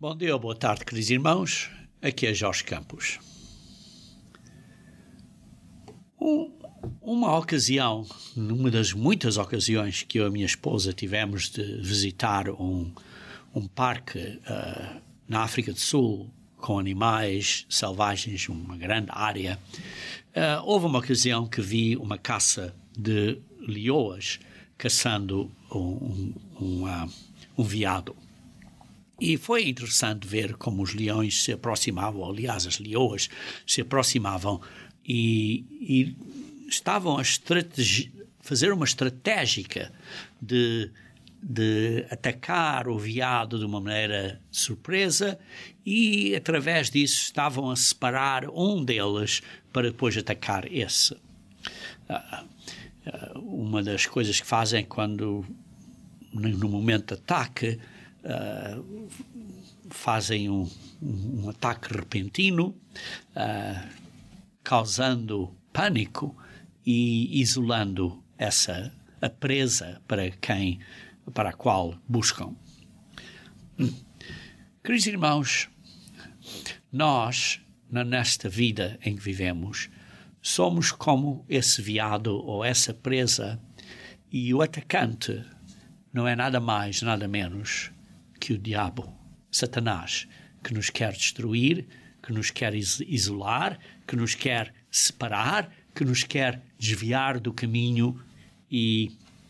Bom dia ou boa tarde, queridos irmãos. Aqui é Jorge Campos. Uma ocasião, numa das muitas ocasiões que eu e a minha esposa tivemos de visitar um parque na África do Sul com animais selvagens, uma grande área, houve uma ocasião que vi uma caça de leoas caçando um veado. E foi interessante ver como os leões se aproximavam, aliás, as leoas se aproximavam e estavam a fazer uma estratégia de atacar o veado de uma maneira surpresa e, através disso, estavam a separar um deles para depois atacar esse. Uma das coisas que fazem quando, no momento de ataque, fazem um ataque repentino, causando pânico e isolando a presa para a qual buscam. Queridos irmãos, nós, nesta vida em que vivemos, somos como esse veado ou essa presa, e o atacante não é nada mais, nada menos que o diabo, Satanás, que nos quer destruir, que nos quer isolar, que nos quer separar, que nos quer desviar do caminho e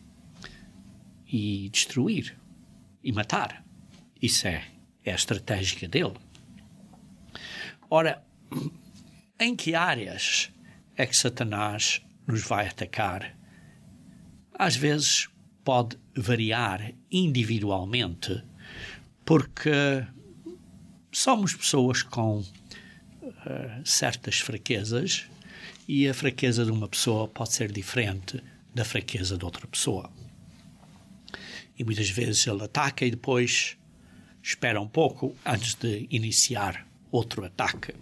destruir e matar. Isso é a estratégia dele. Ora, em que áreas é que Satanás nos vai atacar? Às vezes pode variar individualmente, porque somos pessoas com certas fraquezas, e a fraqueza de uma pessoa pode ser diferente da fraqueza de outra pessoa. E muitas vezes ele ataca e depois espera um pouco antes de iniciar outro ataque.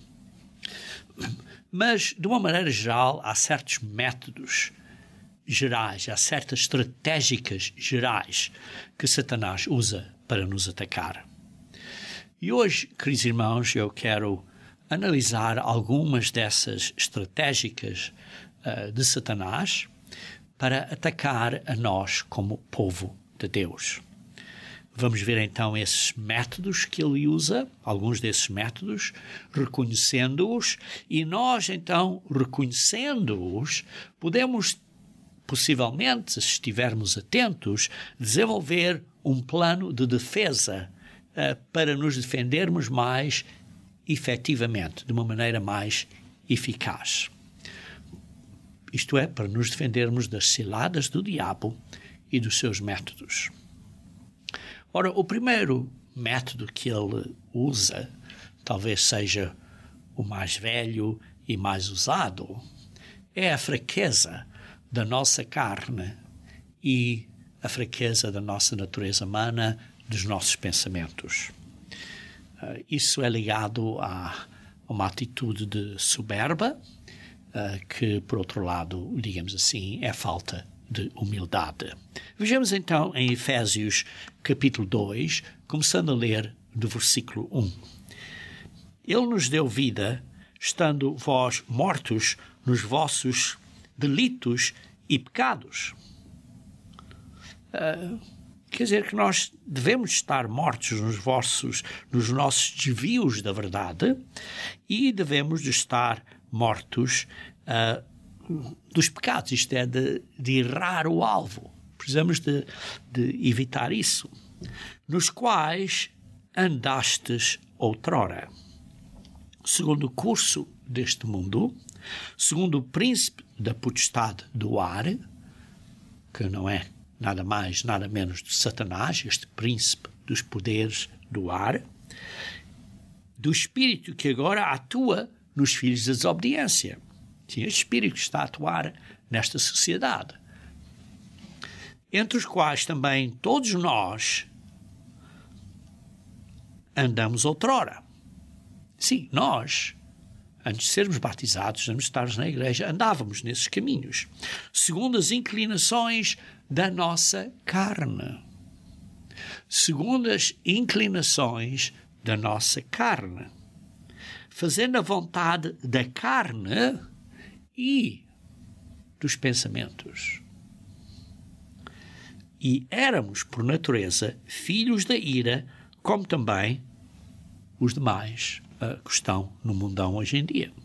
Mas, de uma maneira geral, há certos métodos gerais, há certas estratégicas gerais que Satanás usa para nos atacar. E hoje, queridos irmãos, eu quero analisar algumas dessas estratégicas de Satanás para atacar a nós como povo de Deus. Vamos ver então esses métodos que ele usa, alguns desses métodos, reconhecendo-os, e nós então, reconhecendo-os, podemos possivelmente, se estivermos atentos, desenvolver um plano de defesa para nos defendermos mais efetivamente, de uma maneira mais eficaz. Isto é, para nos defendermos das ciladas do diabo e dos seus métodos. Ora, o primeiro método que ele usa, talvez seja o mais velho e mais usado, é a fraqueza da nossa carne e a fraqueza da nossa natureza humana, dos nossos pensamentos. Isso é ligado a uma atitude de soberba, que, por outro lado, digamos assim, é falta de humildade. Vejamos então em Efésios capítulo 2, começando a ler do versículo 1. Ele nos deu vida, estando vós mortos nos vossos delitos e pecados. Quer dizer que nós devemos estar mortos nos nossos desvios da verdade, e devemos de estar mortos dos pecados, isto é, de errar o alvo. Precisamos de evitar isso. Nos quais andastes outrora, segundo o curso deste mundo, segundo o príncipe da potestade do ar, que não é nada mais, nada menos de Satanás, este príncipe dos poderes do ar, do espírito que agora atua nos filhos da desobediência. Sim, este espírito está a atuar nesta sociedade, entre os quais também todos nós andamos outrora. Sim, nós, antes de sermos batizados, antes de estarmos na igreja, andávamos nesses caminhos, segundo as inclinações da nossa carne, segundo as inclinações da nossa carne, fazendo a vontade da carne e dos pensamentos. E éramos, por natureza, filhos da ira, como também os demais que estão no mundão hoje em dia.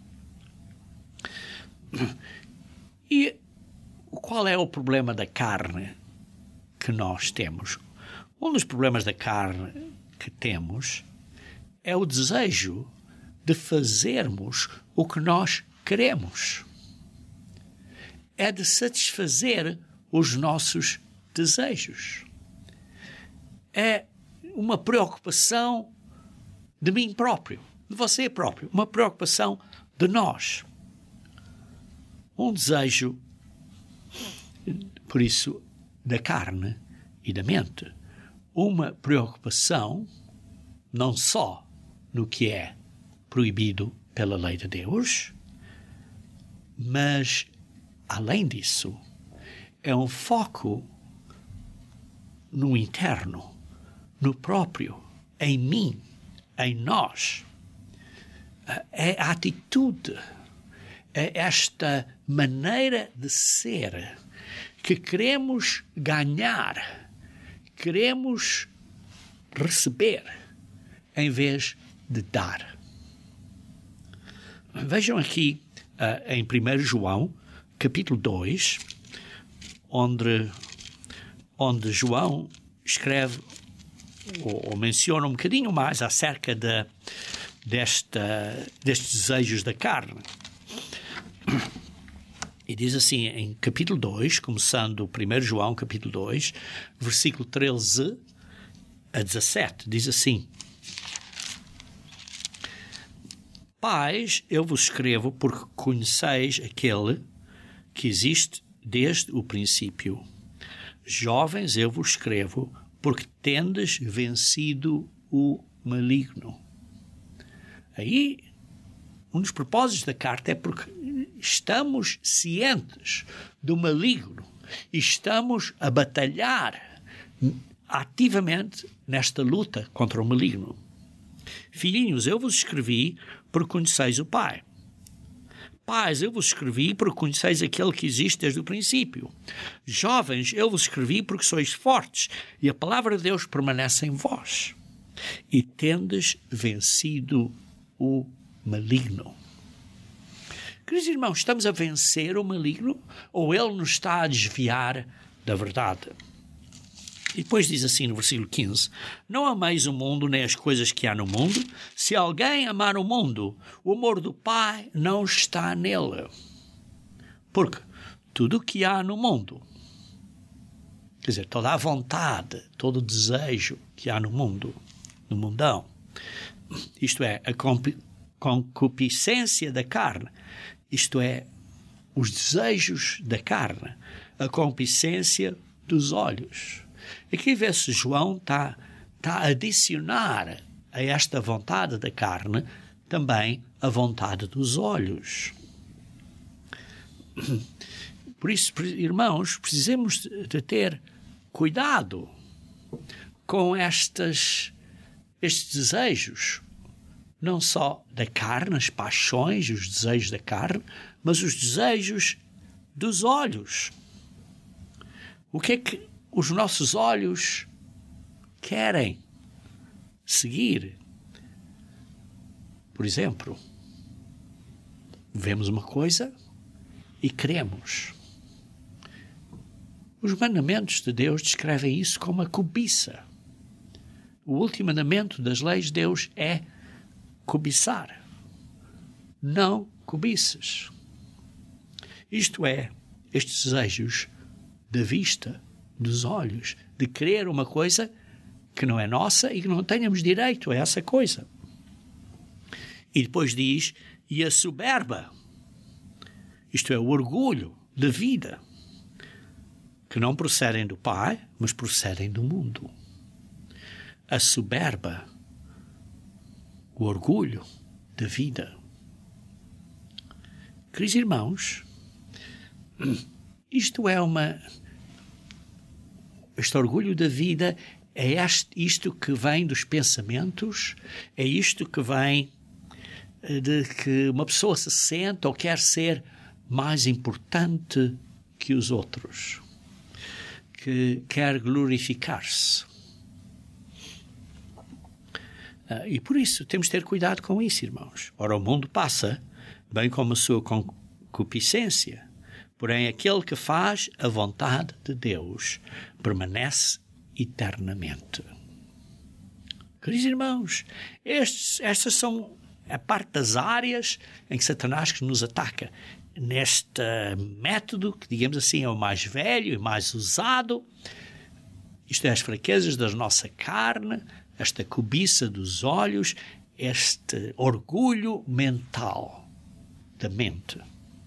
E qual é o problema da carne que nós temos? Um dos problemas da carne que temos é o desejo de fazermos o que nós queremos. É de satisfazer os nossos desejos. É uma preocupação de mim próprio, de você próprio, uma preocupação de nós. Um desejo, por isso, da carne e da mente. Uma preocupação não só no que é proibido pela lei de Deus, mas, além disso, é um foco no interno, no próprio, em mim, em nós. É a atitude, é esta maneira de ser que queremos ganhar, queremos receber, em vez de dar. Vejam aqui em 1 João, capítulo 2, onde João escreve ou menciona um bocadinho mais acerca destes desejos da carne. E diz assim, em capítulo 2, começando 1 João, capítulo 2, versículo 13 a 17, diz assim: Pais, eu vos escrevo porque conheceis aquele que existe desde o princípio. Jovens, eu vos escrevo porque tendes vencido o maligno. Aí, um dos propósitos da carta é porque estamos cientes do maligno e estamos a batalhar ativamente nesta luta contra o maligno. Filhinhos, eu vos escrevi porque conheceis o Pai. Pais, eu vos escrevi porque conheceis aquele que existe desde o princípio. Jovens, eu vos escrevi porque sois fortes e a palavra de Deus permanece em vós. E tendes vencido o maligno. Queridos irmãos, estamos a vencer o maligno ou ele nos está a desviar da verdade? E depois diz assim no versículo 15: Não ameis o mundo nem as coisas que há no mundo. Se alguém amar o mundo, o amor do Pai não está nele. Porque tudo o que há no mundo, quer dizer, toda a vontade, todo o desejo que há no mundo, no mundão, isto é, a concupiscência da carne, isto é, os desejos da carne, a concupiscência dos olhos. Aqui vê-se João está a adicionar a esta vontade da carne também a vontade dos olhos. Por isso, irmãos, precisamos de ter cuidado com estes desejos, não só da carne, as paixões, os desejos da carne, mas os desejos dos olhos. O que é que os nossos olhos querem seguir? Por exemplo, vemos uma coisa e queremos. Os mandamentos de Deus descrevem isso como a cobiça. O último mandamento das leis de Deus é cobiçar. Não cobiças. Isto é, estes desejos da vista, dos olhos, de querer uma coisa que não é nossa e que não tenhamos direito a essa coisa. E depois diz, e a soberba, isto é, o orgulho da vida, que não procedem do Pai, mas procedem do mundo. A soberba, o orgulho da vida. Queridos irmãos, este orgulho da vida é isto que vem dos pensamentos, é isto que vem de que uma pessoa se sente ou quer ser mais importante que os outros, que quer glorificar-se. E por isso temos de ter cuidado com isso, irmãos. Ora, o mundo passa, bem como a sua concupiscência, porém aquele que faz a vontade de Deus permanece eternamente. Queridos irmãos, estas são a parte das áreas em que Satanás nos ataca. Neste método, que digamos assim é o mais velho e mais usado, isto é, as fraquezas da nossa carne, esta cobiça dos olhos, este orgulho mental da mente.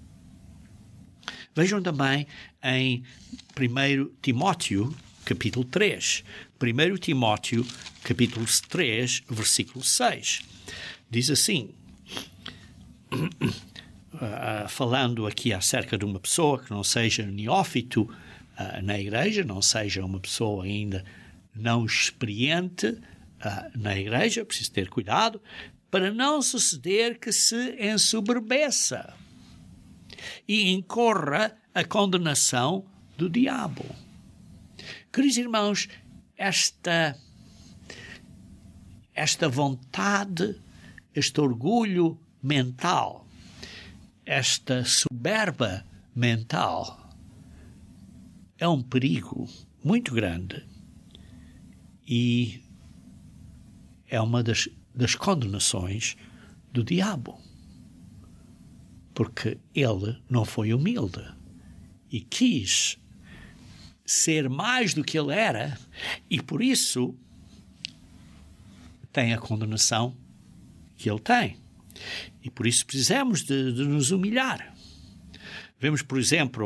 Vejam também em 1 Timóteo, capítulo 3. 1 Timóteo, capítulo 3, versículo 6. Diz assim, falando aqui acerca de uma pessoa que não seja neófito na igreja, não seja uma pessoa ainda não experiente na igreja, preciso ter cuidado, para não suceder que se ensoberbeça e incorra a condenação do diabo. Queridos irmãos, esta vontade, este orgulho mental, esta soberba mental é um perigo muito grande e é uma das condenações do diabo, porque ele não foi humilde e quis ser mais do que ele era e por isso tem a condenação que ele tem. E por isso precisamos de nos humilhar. Vemos, por exemplo,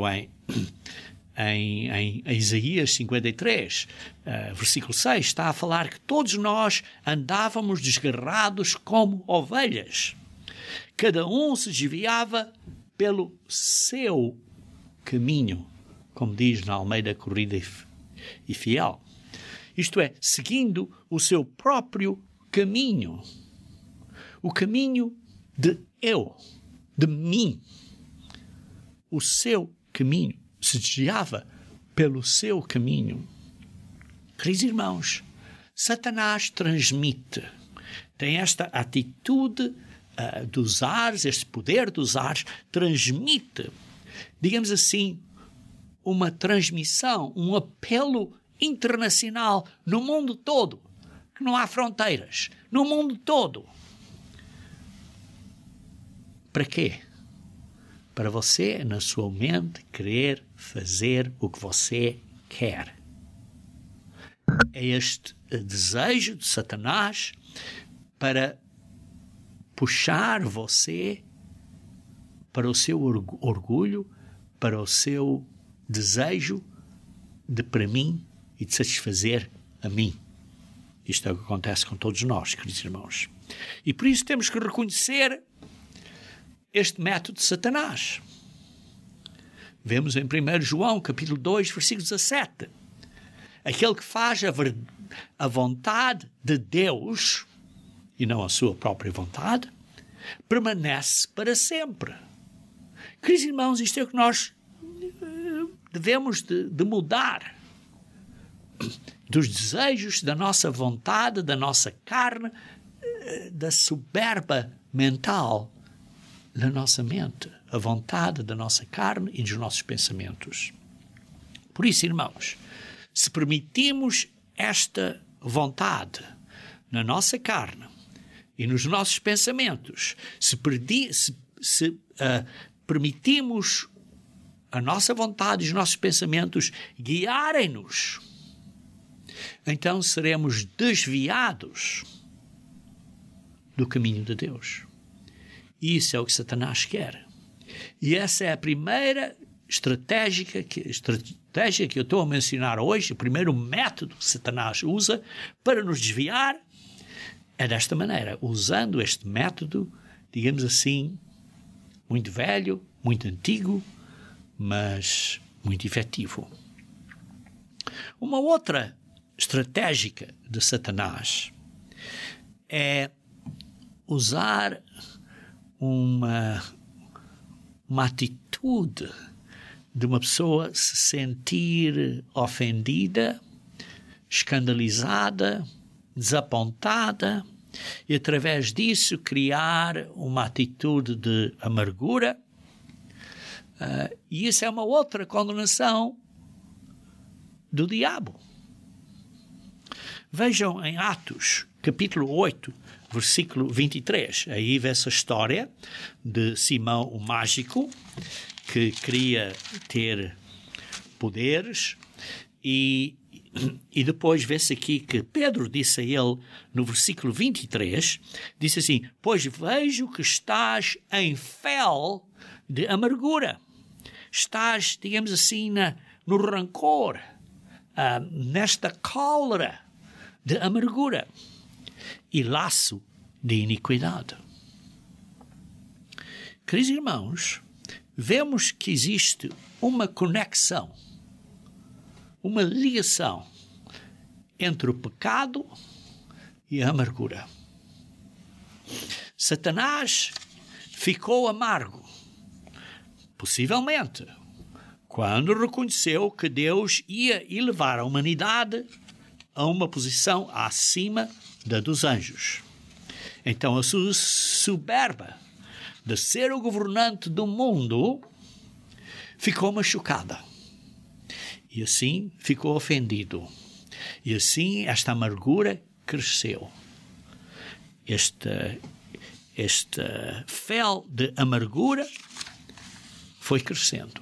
em Isaías 53, versículo 6, está a falar que todos nós andávamos desgarrados como ovelhas. Cada um se desviava pelo seu caminho, como diz na Almeida Corrida e Fiel. Isto é, seguindo o seu próprio caminho. O caminho de eu, de mim. O seu caminho. Se desviava pelo seu caminho. Queridos irmãos, Satanás transmite, tem esta atitude dos ares, este poder dos ares, transmite, digamos assim, uma transmissão, um apelo internacional no mundo todo, que não há fronteiras, no mundo todo. Para quê? Para você, na sua mente, querer fazer o que você quer. É este desejo de Satanás para puxar você para o seu orgulho, para o seu desejo de para mim e de satisfazer a mim. Isto é o que acontece com todos nós, queridos irmãos. E por isso temos que reconhecer este método de Satanás. Vemos em 1 João, capítulo 2, versículo 17. Aquele que faz a vontade de Deus, e não a sua própria vontade, permanece para sempre. Queridos irmãos, isto é o que nós devemos de mudar. Dos desejos, da nossa vontade, da nossa carne, da soberba mental da nossa mente, a vontade da nossa carne e dos nossos pensamentos. Por isso, irmãos, se permitimos esta vontade na nossa carne e nos nossos pensamentos, se permitimos a nossa vontade e os nossos pensamentos guiarem-nos, então seremos desviados do caminho de Deus. E isso é o que Satanás quer. E essa é a primeira estratégia que eu estou a mencionar hoje, o primeiro método que Satanás usa para nos desviar, é desta maneira, usando este método, digamos assim, muito velho, muito antigo, mas muito efetivo. Uma outra estratégica de Satanás é usar uma atitude de uma pessoa se sentir ofendida, escandalizada, desapontada, e através disso criar uma atitude de amargura. E isso é uma outra condenação do diabo. Vejam em Atos, capítulo 8, versículo 23. Aí vê-se a história de Simão o Mágico, que queria ter poderes, e depois vê-se aqui que Pedro disse a ele, no versículo 23, disse assim: pois vejo que estás em fel de amargura. Estás, digamos assim, no rancor, nesta cólera de amargura e laço de iniquidade. Queridos irmãos, vemos que existe uma conexão, uma ligação entre o pecado e a amargura. Satanás ficou amargo, possivelmente, quando reconheceu que Deus ia elevar a humanidade a uma posição acima da dos anjos. Então a sua soberba de ser o governante do mundo ficou machucada. E assim ficou ofendido. E assim esta amargura cresceu. Este fel de amargura foi crescendo.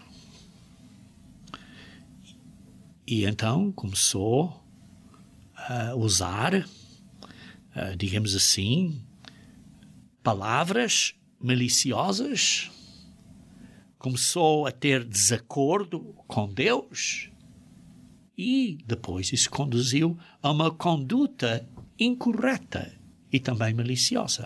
E então começou a usar, digamos assim, palavras maliciosas, começou a ter desacordo com Deus e depois isso conduziu a uma conduta incorreta e também maliciosa.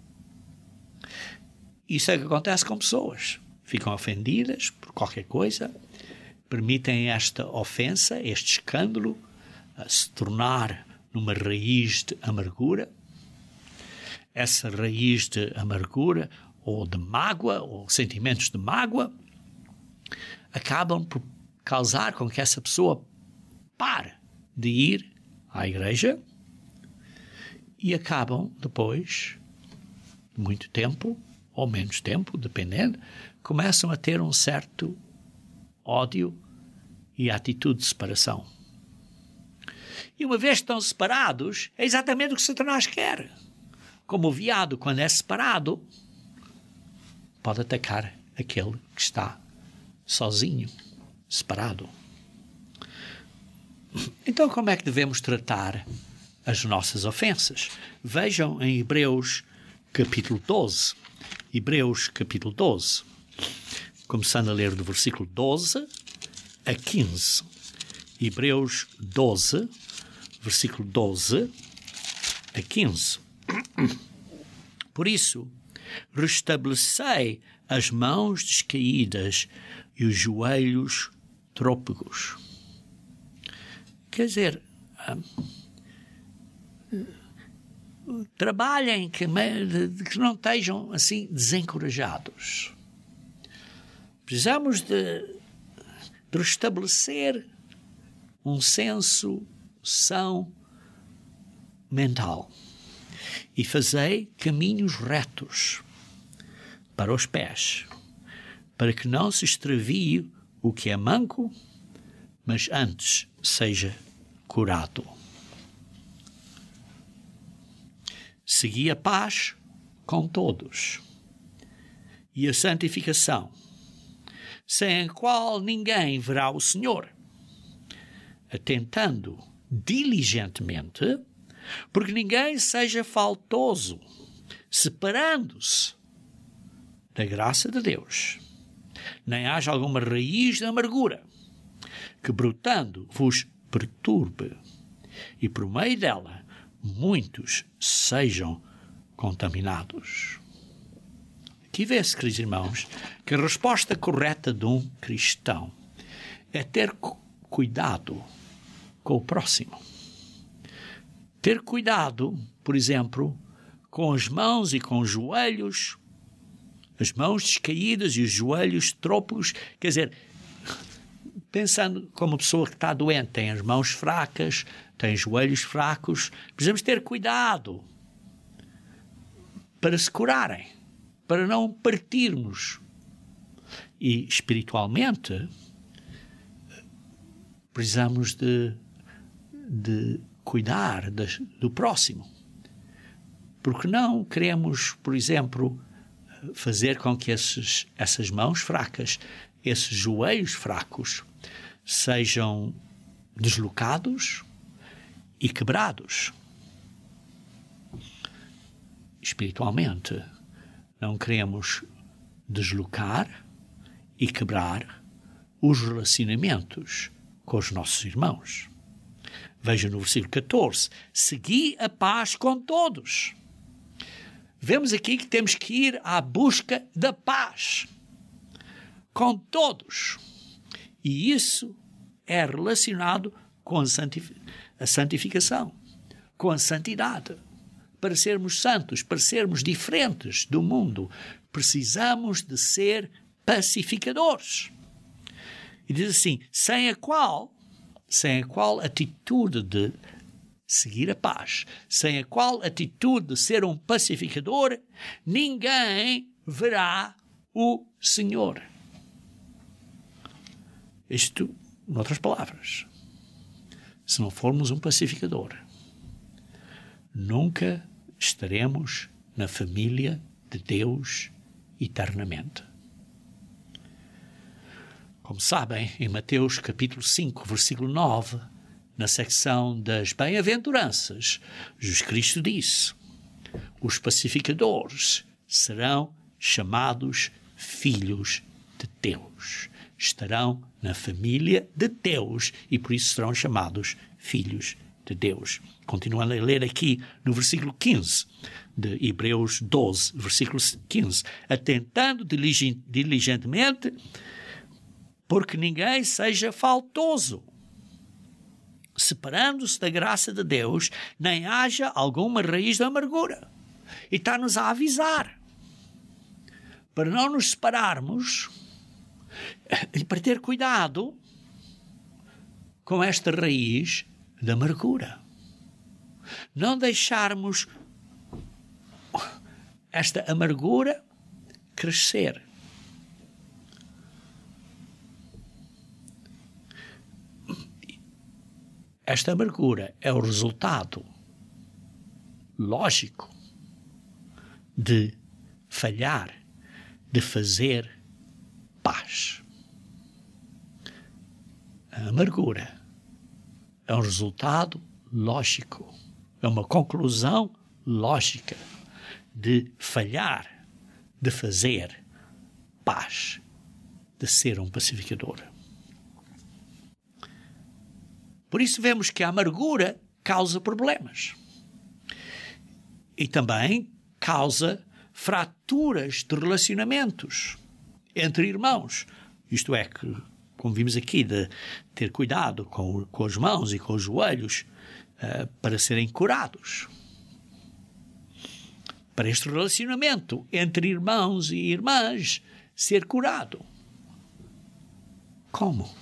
Isso é que acontece com pessoas. Ficam ofendidas por qualquer coisa, permitem esta ofensa, este escândalo, se tornar numa raiz de amargura. Essa raiz de amargura ou de mágoa, ou sentimentos de mágoa, acabam por causar com que essa pessoa pare de ir à igreja e acabam depois, de muito tempo, ou menos tempo, dependendo, começam a ter um certo ódio e atitude de separação. E uma vez que estão separados, é exatamente o que Satanás quer. Como o veado, quando é separado, pode atacar aquele que está sozinho, separado. Então, como é que devemos tratar as nossas ofensas? Vejam em Hebreus capítulo 12. Hebreus capítulo 12. Começando a ler do versículo 12 a 15. Hebreus 12, versículo 12 a 15. Por isso, restabelecei as mãos descaídas e os joelhos trôpegos. Quer dizer, trabalhem que não estejam assim desencorajados. Precisamos de restabelecer um senso são mental e fazei caminhos retos para os pés, para que não se extravie o que é manco, mas antes seja curado. Segui a paz com todos e a santificação, sem a qual ninguém verá o Senhor, atentando diligentemente, porque ninguém seja faltoso, separando-se da graça de Deus, nem haja alguma raiz de amargura, que brotando vos perturbe, e por meio dela muitos sejam contaminados. Aqui vê-se, queridos irmãos, que a resposta correta de um cristão é ter cuidado com o próximo. ter cuidado, por exemplo, com as mãos e com os joelhos, as mãos descaídas e os joelhos trôpegos, quer dizer, pensando como pessoa que está doente, tem as mãos fracas, tem os joelhos fracos, precisamos ter cuidado para se curarem, para não partirmos. E espiritualmente precisamos de cuidar do próximo. Porque não queremos, por exemplo, fazer com que essas mãos fracas, esses joelhos fracos, sejam deslocados e quebrados. Espiritualmente, não queremos deslocar e quebrar os relacionamentos com os nossos irmãos. Veja no versículo 14: segui a paz com todos. Vemos aqui que temos que ir à busca da paz com todos. E isso é relacionado com a santificação, com a santidade. Para sermos santos, para sermos diferentes do mundo, precisamos de ser pacificadores. E diz assim, sem a qual atitude de seguir a paz, sem a qual atitude de ser um pacificador, ninguém verá o Senhor. Isto, em outras palavras, se não formos um pacificador, nunca estaremos na família de Deus eternamente. Como sabem, em Mateus capítulo 5, versículo 9, na secção das bem-aventuranças, Jesus Cristo disse: os pacificadores serão chamados filhos de Deus. Estarão na família de Deus e por isso serão chamados filhos de Deus. Continuando a ler aqui no versículo 15 de Hebreus 12, versículo 15. Atentando diligentemente, porque ninguém seja faltoso, separando-se da graça de Deus, nem haja alguma raiz de amargura. E está-nos a avisar para não nos separarmos e para ter cuidado com esta raiz de amargura. Não deixarmos esta amargura crescer. Esta amargura é o resultado lógico de falhar, de fazer paz. A amargura é um resultado lógico, é uma conclusão lógica de falhar, de fazer paz, de ser um pacificador. Por isso vemos que a amargura causa problemas e também causa fraturas de relacionamentos entre irmãos. Isto é, que, como vimos aqui, de ter cuidado com as mãos e com os joelhos para serem curados. Para este relacionamento entre irmãos e irmãs ser curado. Como?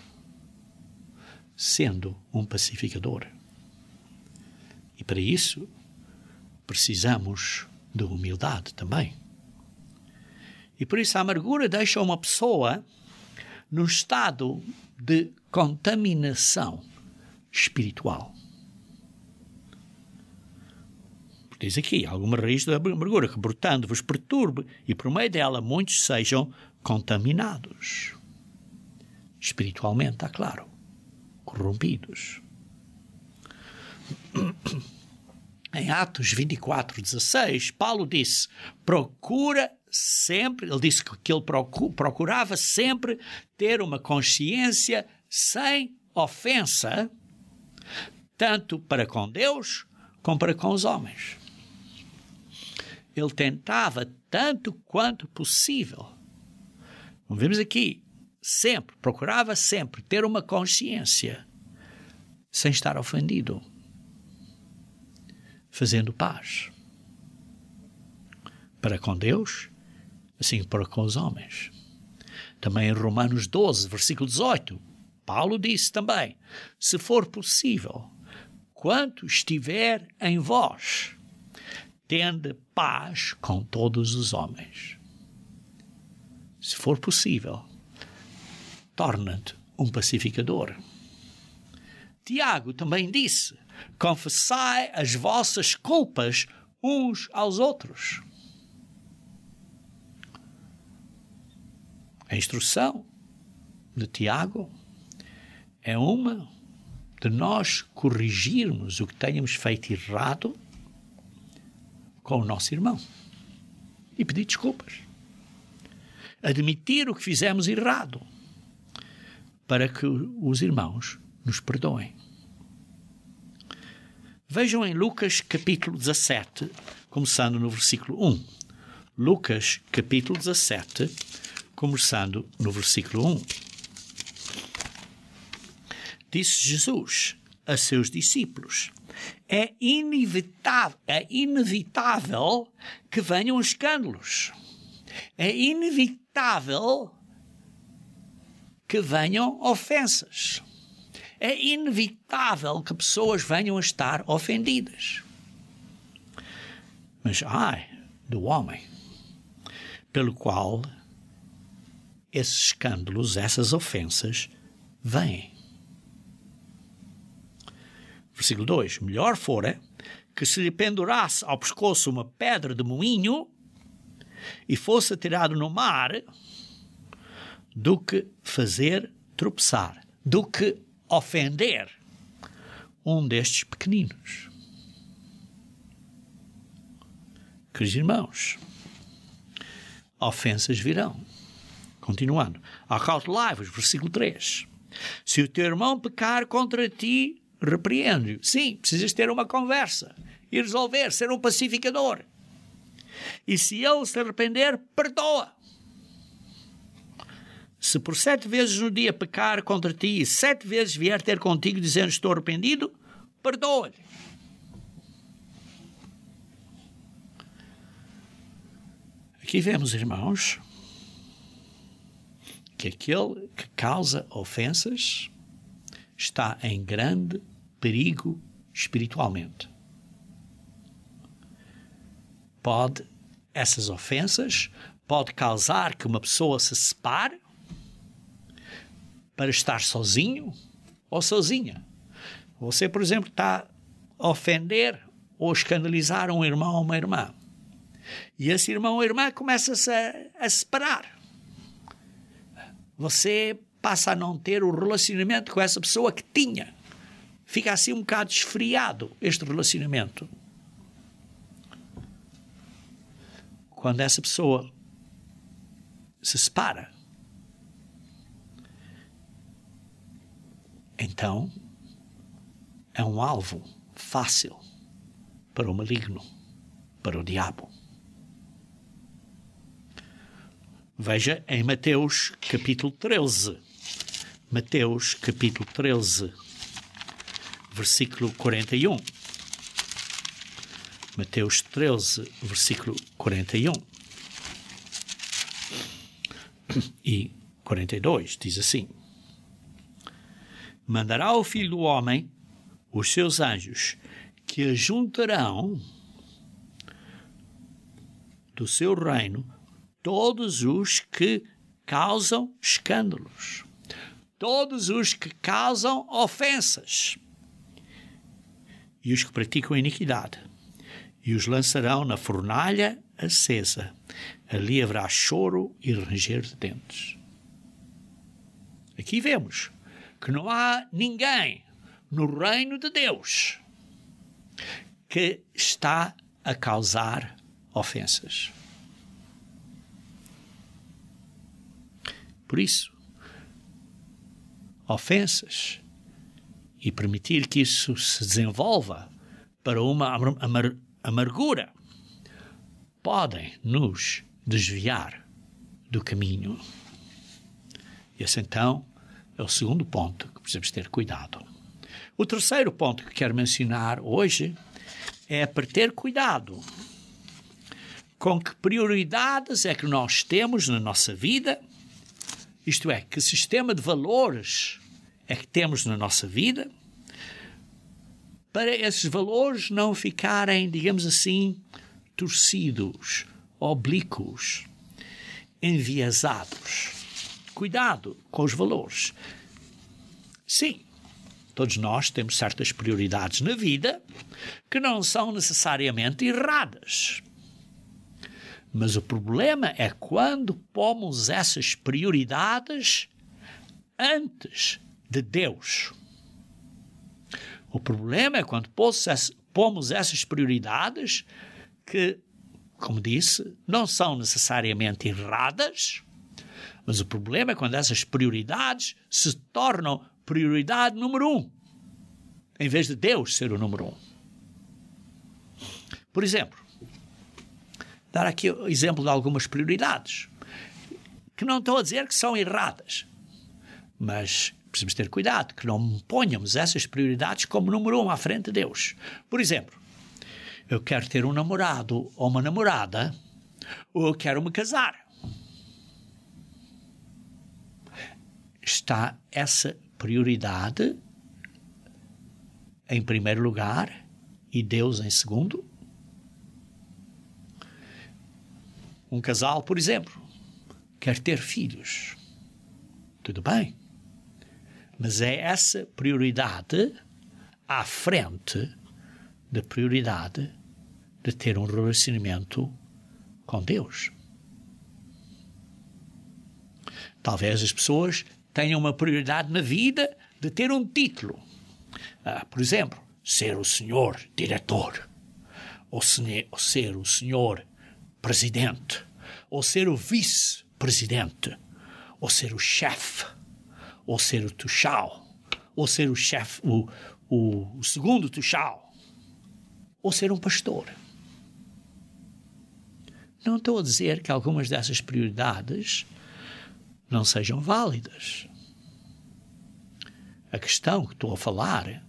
Sendo um pacificador. E para isso precisamos de humildade também. E por isso a amargura deixa uma pessoa num estado de contaminação espiritual. Diz aqui, alguma raiz da amargura que brotando vos perturbe e por meio dela muitos sejam contaminados. Espiritualmente, está claro. Corrompidos. Em Atos 24:16, Paulo disse, ele disse que ele procurava sempre ter uma consciência sem ofensa, tanto para com Deus como para com os homens. Ele tentava tanto quanto possível. Como vemos aqui, procurava sempre ter uma consciência sem estar ofendido. fazendo paz. Para com Deus, assim para com os homens. Também em Romanos 12, versículo 18, Paulo disse também, se for possível, quanto estiver em vós, tende paz com todos os homens. Se for possível, torna-te um pacificador. Tiago também disse, confessai as vossas culpas uns aos outros. A instrução de Tiago é uma de nós corrigirmos o que tenhamos feito errado com o nosso irmão e pedir desculpas. Admitir o que fizemos errado para que os irmãos nos perdoem. Vejam em Lucas capítulo 17, começando no versículo 1. Lucas capítulo 17, começando no versículo 1. Disse Jesus a seus discípulos, é inevitável que venham escândalos. É inevitável que venham ofensas. É inevitável que pessoas venham a estar ofendidas. Mas ai do homem pelo qual esses escândalos, essas ofensas vêm. Versículo 2. Melhor fora que se lhe pendurasse ao pescoço uma pedra de moinho e fosse atirado no mar, do que fazer tropeçar, do que ofender um destes pequeninos. Queridos irmãos, ofensas virão. Continuando. Acautelai-vos, versículo 3. Se o teu irmão pecar contra ti, repreende-o. Sim, precisas ter uma conversa e resolver, ser um pacificador. E se ele se arrepender, perdoa. Se por 7 vezes no dia pecar contra ti e 7 vezes vier ter contigo dizendo estou arrependido, perdoa-lhe. Aqui vemos, irmãos, que aquele que causa ofensas está em grande perigo espiritualmente. Essas ofensas pode causar que uma pessoa se separe para estar sozinho ou sozinha. Você, por exemplo, está a ofender ou escandalizar um irmão ou uma irmã. E esse irmão ou irmã começa-se a separar. Você passa a não ter o relacionamento com essa pessoa que tinha. Fica assim um bocado esfriado este relacionamento. Quando essa pessoa se separa, então é um alvo fácil para o maligno, para o diabo. Veja em Mateus capítulo 13. Mateus capítulo 13, versículo 41. Mateus 13, versículo 41 e 42, diz assim: mandará o Filho do Homem os seus anjos, que ajuntarão do seu reino todos os que causam escândalos, todos os que causam ofensas e os que praticam iniquidade, e os lançarão na fornalha acesa. Ali haverá choro e ranger de dentes. Aqui vemos que não há ninguém no reino de Deus que está a causar ofensas. Por isso, ofensas e permitir que isso se desenvolva para uma amargura podem nos desviar do caminho. E esse então é o segundo ponto que precisamos ter cuidado. O terceiro ponto que quero mencionar hoje é para ter cuidado com que prioridades é que nós temos na nossa vida, isto é, que sistema de valores é que temos na nossa vida, para esses valores não ficarem, digamos assim, torcidos, oblíquos, enviesados. Cuidado com os valores. Sim, todos nós temos certas prioridades na vida que não são necessariamente erradas. Mas o problema é quando pomos essas prioridades antes de Deus. O problema é quando pomos essas prioridades que, como disse, não são necessariamente erradas, mas o problema é quando essas prioridades se tornam prioridade número 1, em vez de Deus ser o número 1. Por exemplo, dar aqui o exemplo de algumas prioridades, que não estou a dizer que são erradas, mas precisamos ter cuidado, que não ponhamos essas prioridades como número 1 à frente de Deus. Por exemplo, eu quero ter um namorado ou uma namorada, ou eu quero me casar. Está essa prioridade em primeiro lugar e Deus em segundo? Um casal, por exemplo, quer ter filhos. Tudo bem. Mas é essa prioridade à frente da prioridade de ter um relacionamento com Deus. Talvez as pessoas tenham uma prioridade na vida de ter um título. Por exemplo, ser o senhor diretor, ou ser o senhor presidente, ou ser o vice-presidente, ou ser o chefe, ou ser o tuxau, ou ser o chefe, o segundo tuxau, ou ser um pastor. Não estou a dizer que algumas dessas prioridades não sejam válidas. A questão que estou a falar,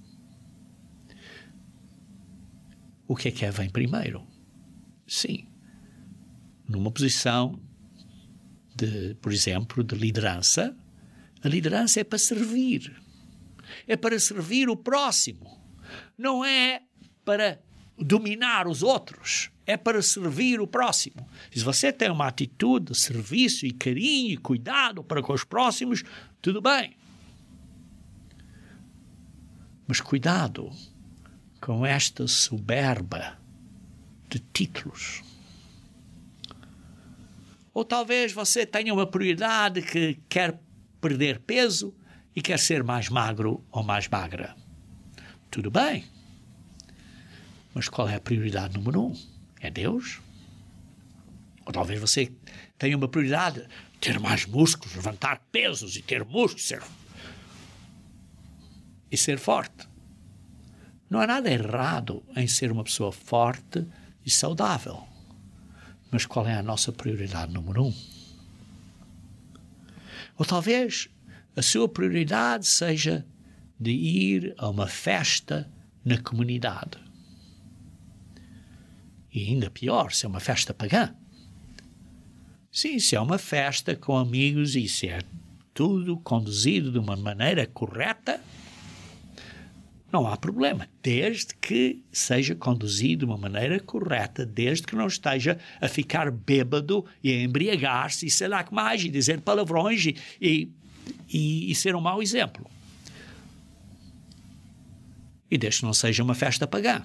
o que é vem primeiro? Sim, numa posição de, por exemplo, de liderança, a liderança é para servir. É para servir o próximo. Não é para dominar os outros. É para servir o próximo. E se você tem uma atitude de serviço e carinho e cuidado para com os próximos, tudo bem. Mas cuidado com esta soberba de títulos. Ou talvez você tenha uma prioridade que quer perder peso e quer ser mais magro ou mais magra. Tudo bem. Mas qual é a prioridade número 1? É Deus? Ou talvez você tenha uma prioridade, ter mais músculos, levantar pesos e ter músculos e ser forte. Não há nada errado em ser uma pessoa forte e saudável. Mas qual é a nossa prioridade número 1? Ou talvez a sua prioridade seja de ir a uma festa na comunidade. E ainda pior, se é uma festa pagã. Sim, se é uma festa com amigos e se é tudo conduzido de uma maneira correta, não há problema, desde que seja conduzido de uma maneira correta, desde que não esteja a ficar bêbado e a embriagar-se e sei lá que mais, e dizer palavrões e ser um mau exemplo. E desde que não seja uma festa pagã.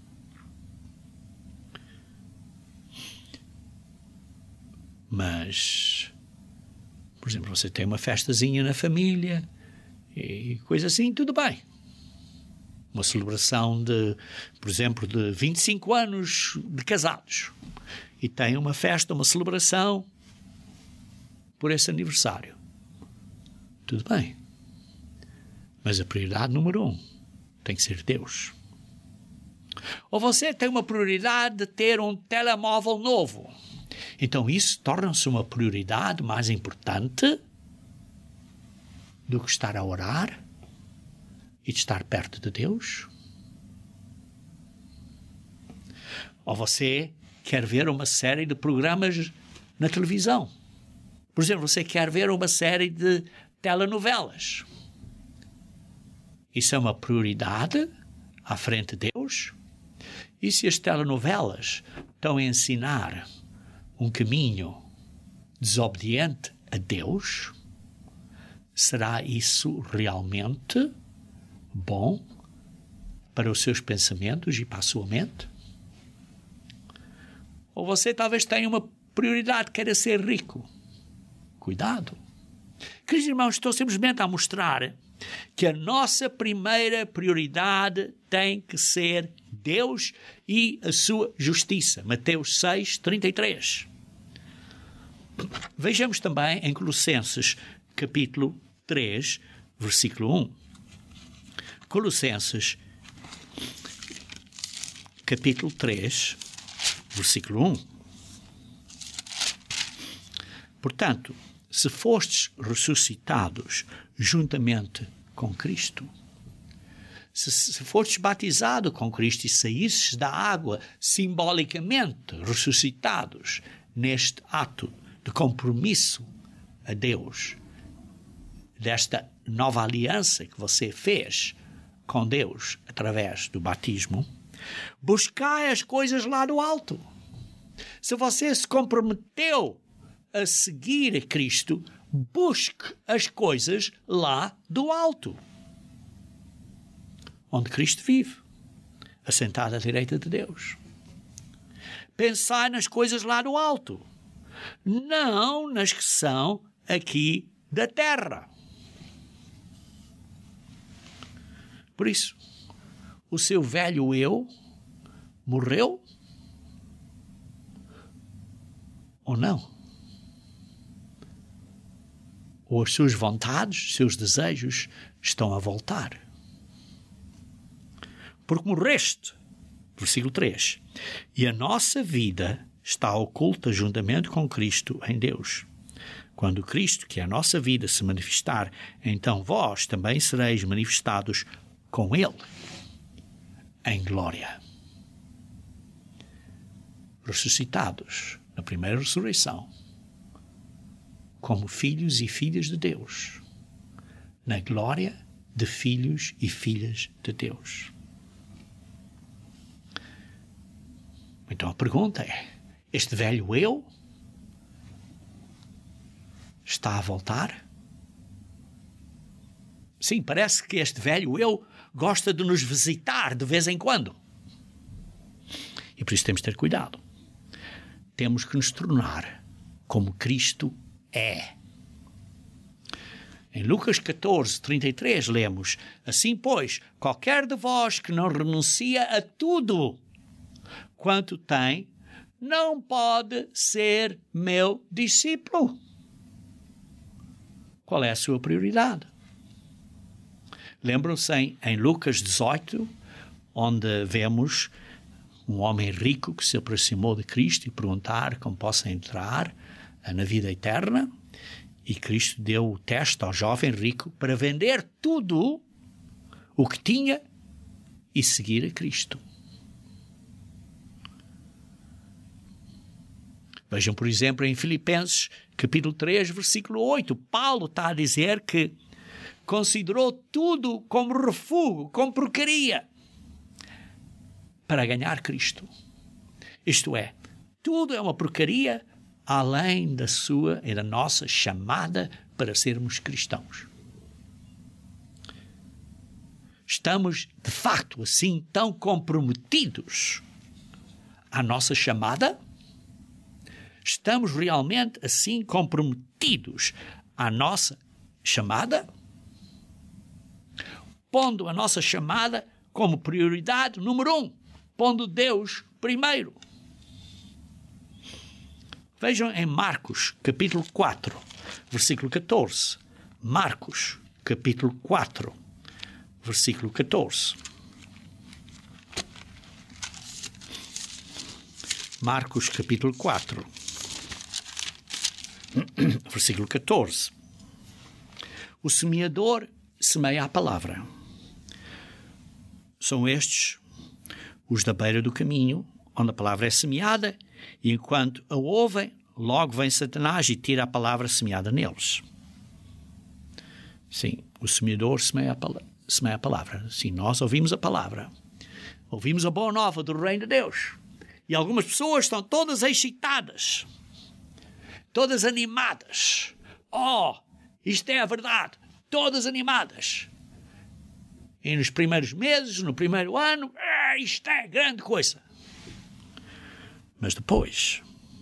Mas, por exemplo, você tem uma festazinha na família e coisa assim, tudo bem. Uma celebração de, por exemplo, de 25 anos de casados. E tem uma festa, uma celebração por esse aniversário. Tudo bem. Mas a prioridade número 1 tem que ser Deus. Ou você tem uma prioridade de ter um telemóvel novo. Então isso torna-se uma prioridade mais importante do que estar a orar e de estar perto de Deus? Ou você quer ver uma série de programas na televisão. Por exemplo, você quer ver uma série de telenovelas. Isso é uma prioridade à frente de Deus? E se as telenovelas estão a ensinar um caminho desobediente a Deus, será isso realmente bom para os seus pensamentos e para a sua mente? Ou você talvez tenha uma prioridade, queira ser rico. Cuidado. Queridos irmãos, estou simplesmente a mostrar que a nossa primeira prioridade tem que ser Deus e a sua justiça. Mateus 6, 33. Vejamos também em Colossenses, capítulo 3, versículo 1. Colossenses, capítulo 3, versículo 1. Portanto, se fostes ressuscitados juntamente com Cristo, se fostes batizado com Cristo e saísses da água simbolicamente ressuscitados neste ato de compromisso a Deus, desta nova aliança que você fez com Deus através do batismo, buscai as coisas lá do alto. Se você se comprometeu a seguir a Cristo, busque as coisas lá do alto, onde Cristo vive, assentado à direita de Deus. Pensai nas coisas lá do alto, não nas que são aqui da terra. Por isso, o seu velho eu morreu ou não? Ou as suas vontades, os seus desejos estão a voltar? Porque morreste, versículo 3, e a nossa vida está oculta juntamente com Cristo em Deus. Quando Cristo, que é a nossa vida, se manifestar, então vós também sereis manifestados com Ele em glória. Ressuscitados na primeira ressurreição, como filhos e filhas de Deus, na glória de filhos e filhas de Deus. Então a pergunta é, este velho eu está a voltar? Sim, parece que este velho eu gosta de nos visitar de vez em quando. E por isso temos de ter cuidado. Temos que nos tornar como Cristo é. Em Lucas 14, 33, lemos: assim, pois, qualquer de vós que não renuncia a tudo quanto tem, não pode ser meu discípulo. Qual é a sua prioridade? Lembram-se em Lucas 18, onde vemos um homem rico que se aproximou de Cristo e perguntar como possa entrar na vida eterna, e Cristo deu o teste ao jovem rico para vender tudo o que tinha e seguir a Cristo. Vejam, por exemplo, em Filipenses, capítulo 3, versículo 8, Paulo está a dizer que considerou tudo como refúgio, como porcaria, para ganhar Cristo. Isto é, tudo é uma porcaria além da sua e da nossa chamada para sermos cristãos. Estamos, de facto, assim, tão comprometidos à nossa chamada? Estamos realmente, assim, comprometidos à nossa chamada? Pondo a nossa chamada como prioridade número 1, pondo Deus primeiro. Vejam em Marcos, capítulo 4, versículo 14. Marcos, capítulo 4, versículo 14. Marcos, capítulo 4, versículo 14. O semeador semeia a palavra. São estes os da beira do caminho, onde a palavra é semeada, e enquanto a ouvem, logo vem Satanás e tira a palavra semeada neles. Sim, o semeador semeia a palavra. Sim, nós ouvimos a palavra. Ouvimos a boa nova do reino de Deus. E algumas pessoas estão todas excitadas, todas animadas. Oh, isto é a verdade. Todas animadas. E nos primeiros meses, no primeiro ano, isto é grande coisa. Mas depois,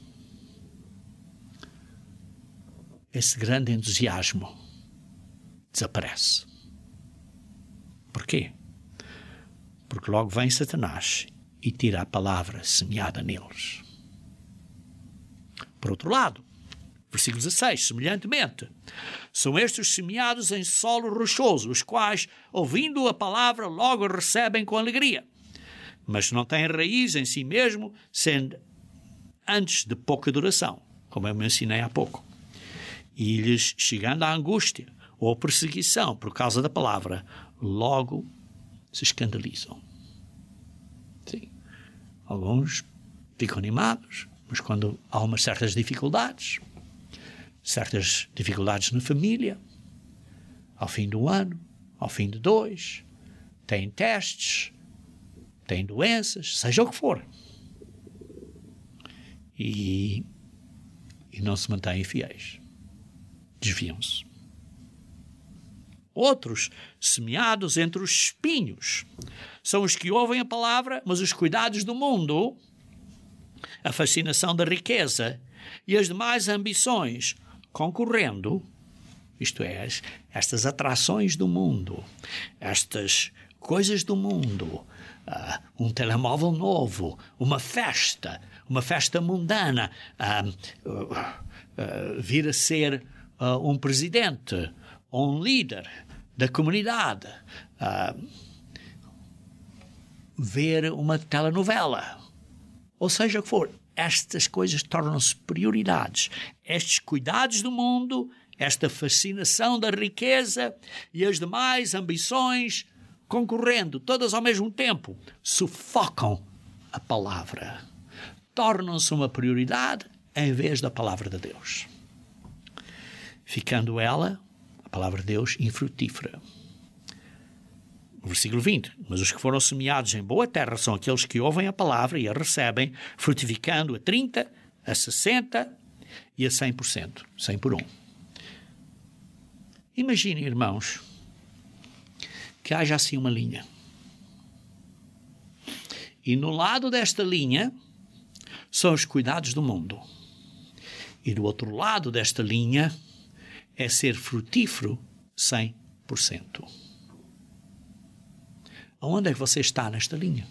esse grande entusiasmo desaparece. Porquê? Porque logo vem Satanás e tira a palavra semeada neles. Por outro lado, versículo 16, semelhantemente, são estes semeados em solo rochoso, os quais, ouvindo a palavra, logo a recebem com alegria, mas não têm raiz em si mesmo, sendo antes de pouca duração, como eu mencionei há pouco. E lhes, chegando à angústia ou à perseguição por causa da palavra, logo se escandalizam. Sim. Alguns ficam animados, mas quando há umas certas dificuldades na família, ao fim do ano, ao fim de 2, têm testes, têm doenças, seja o que for. E não se mantêm fiéis. Desviam-se. Outros, semeados entre os espinhos, são os que ouvem a palavra, mas os cuidados do mundo, a fascinação da riqueza e as demais ambições, concorrendo, isto é, estas atrações do mundo, estas coisas do mundo, um telemóvel novo, uma festa mundana, vir a ser um presidente, ou um líder da comunidade, ver uma telenovela, ou seja o que for, estas coisas tornam-se prioridades. Estes cuidados do mundo, esta fascinação da riqueza e as demais ambições, concorrendo todas ao mesmo tempo, sufocam a palavra. Tornam-se uma prioridade em vez da palavra de Deus. Ficando ela, a palavra de Deus, infrutífera. Versículo 20. Mas os que foram semeados em boa terra são aqueles que ouvem a palavra e a recebem, frutificando a 30, a 60 e a 100%. 100 por 1. Imaginem, irmãos, que haja assim uma linha. E no lado desta linha são os cuidados do mundo. E do outro lado desta linha é ser frutífero 100%. Aonde é que você está nesta linha?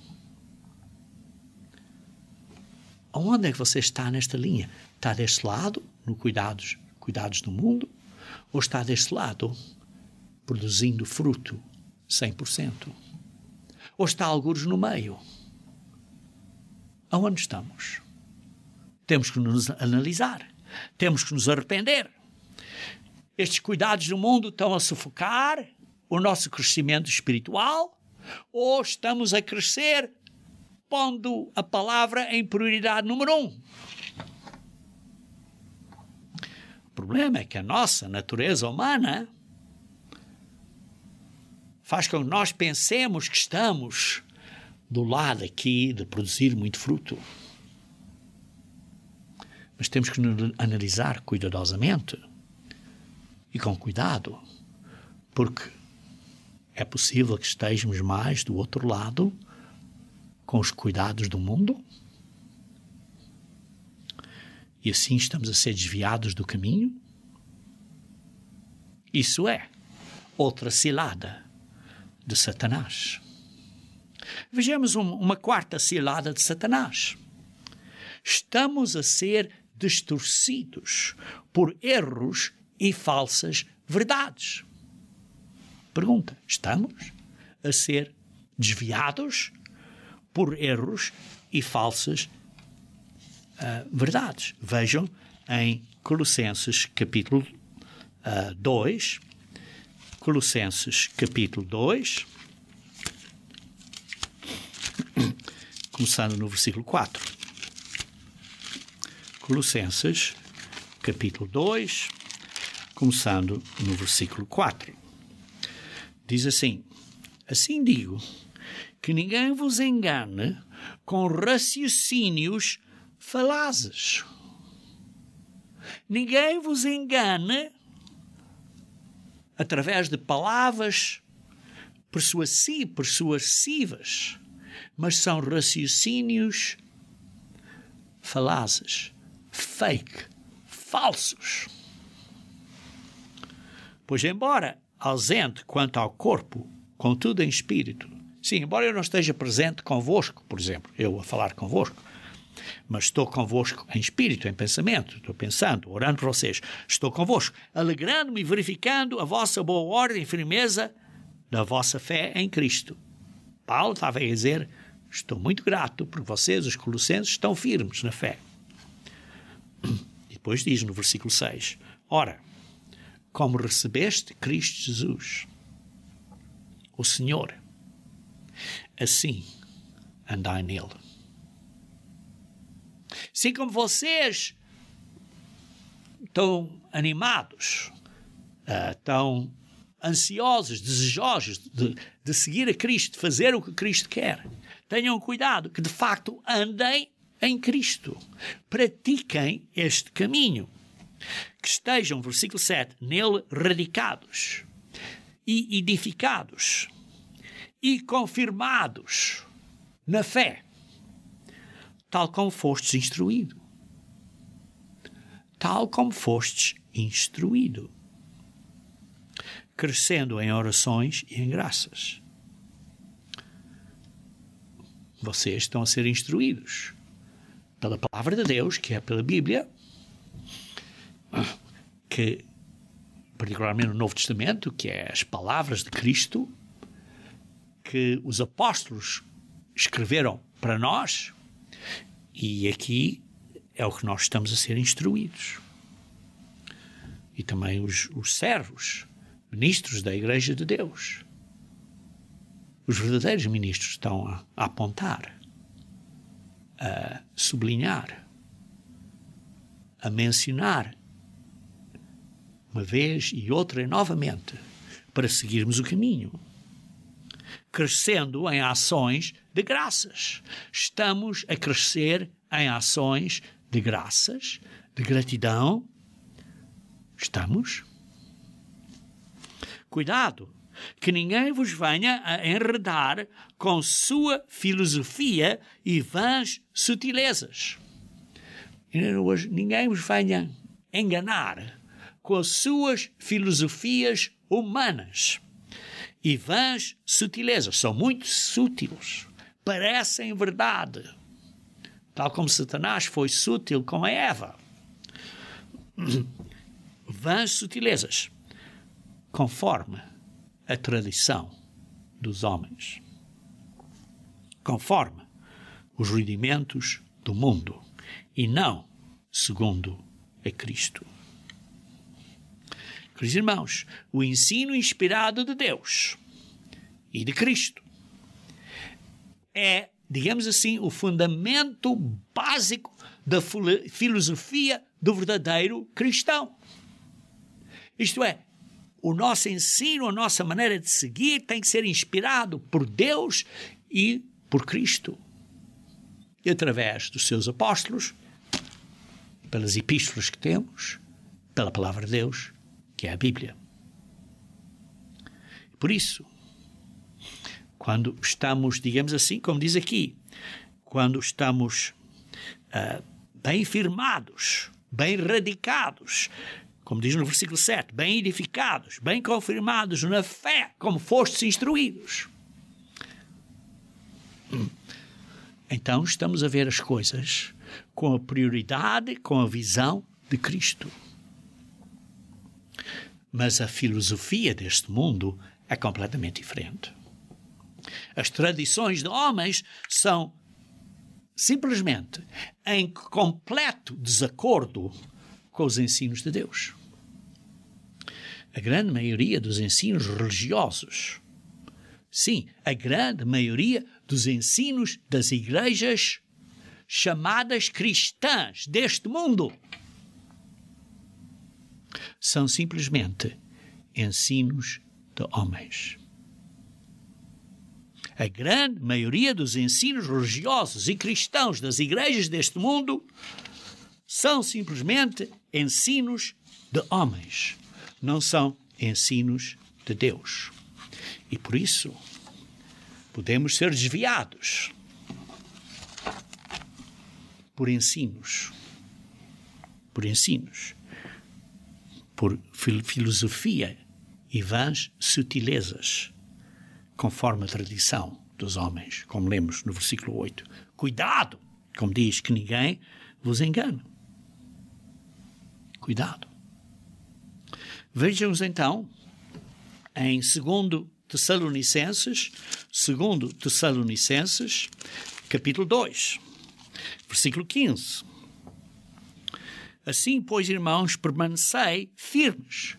Aonde é que você está nesta linha? Está deste lado, no cuidados do mundo, ou está deste lado, produzindo fruto 100%? Ou está algures no meio? Aonde estamos? Temos que nos analisar. Temos que nos arrepender. Estes cuidados do mundo estão a sufocar o nosso crescimento espiritual, ou estamos a crescer pondo a palavra em prioridade número 1? O problema é que a nossa natureza humana faz com que nós pensemos que estamos do lado aqui de produzir muito fruto. Mas temos que nos analisar cuidadosamente e com cuidado, porque é possível que estejamos mais do outro lado com os cuidados do mundo e assim estamos a ser desviados do caminho. Isso é outra cilada de Satanás. Vejamos uma quarta cilada de Satanás. Estamos a ser distorcidos por erros e falsas verdades. Pergunta: estamos a ser desviados por erros e falsas verdades? Vejam em Colossenses capítulo 2. Colossenses capítulo 2. começando no versículo 4. Colossenses, capítulo 2, começando no versículo 4. Diz assim: assim digo, que ninguém vos engane com raciocínios falazes. Ninguém vos engane através de palavras persuasivas, mas são raciocínios falazes, fake, falsos. Pois, embora ausente quanto ao corpo, contudo em espírito, sim, embora eu não esteja presente convosco, por exemplo, eu a falar convosco, mas estou convosco em espírito, em pensamento, estou pensando, orando por vocês, estou convosco, alegrando-me e verificando a vossa boa ordem e firmeza da vossa fé em Cristo. Paulo estava a dizer, estou muito grato porque vocês, os colossenses, estão firmes na fé. E depois diz no versículo 6, ora, como recebeste Cristo Jesus, o Senhor, assim andai nele. Assim como vocês estão animados, estão ansiosos, desejosos de seguir a Cristo, de fazer o que Cristo quer, tenham cuidado que de facto andem em Cristo. Pratiquem este caminho. Que estejam, versículo 7, nele radicados e edificados e confirmados na fé, tal como fostes instruído. Tal como fostes instruído. Crescendo em orações e em graças. Vocês estão a ser instruídos pela palavra de Deus, que é pela Bíblia, que, particularmente no Novo Testamento, que é as palavras de Cristo, que os apóstolos escreveram para nós, e aqui é o que nós estamos a ser instruídos. E também os servos, ministros da Igreja de Deus. Os verdadeiros ministros estão a apontar, a sublinhar, a mencionar, uma vez e outra e novamente, para seguirmos o caminho. Crescendo em ações de graças. Estamos a crescer em ações de graças, de gratidão. Estamos? Cuidado, que ninguém vos venha a enredar com sua filosofia e vãs sutilezas. Ninguém vos venha enganar com as suas filosofias humanas e vãs sutilezas. São muito súteis, parecem verdade, tal como Satanás foi sútil com a Eva. Vãs sutilezas, conforme a tradição dos homens, conforme os rudimentos do mundo, e não segundo a Cristo. Queridos irmãos, o ensino inspirado de Deus e de Cristo é, digamos assim, o fundamento básico da filosofia do verdadeiro cristão. Isto é, o nosso ensino, a nossa maneira de seguir tem que ser inspirado por Deus e por Cristo. E através dos seus apóstolos, pelas epístolas que temos, pela palavra de Deus, que é a Bíblia. Por isso, quando estamos, digamos assim, como diz aqui, quando estamos bem firmados, bem radicados, como diz no versículo 7, bem edificados, bem confirmados na fé, como fostes instruídos, então estamos a ver as coisas com a prioridade, com a visão de Cristo. Mas a filosofia deste mundo é completamente diferente. As tradições de homens são simplesmente em completo desacordo com os ensinos de Deus. A grande maioria dos ensinos religiosos, sim, a grande maioria dos ensinos das igrejas chamadas cristãs deste mundo. São simplesmente ensinos de homens. A grande maioria dos ensinos religiosos e cristãos das igrejas deste mundo são simplesmente ensinos de homens, não são ensinos de Deus. E por isso podemos ser desviados por ensinos, por filosofia e vãs sutilezas, conforme a tradição dos homens, como lemos no versículo 8. Cuidado, como diz, que ninguém vos engane. Cuidado. Vejamos então em 2 Tessalonicenses, capítulo 2, versículo 15. Assim, pois, irmãos, permanecei firmes.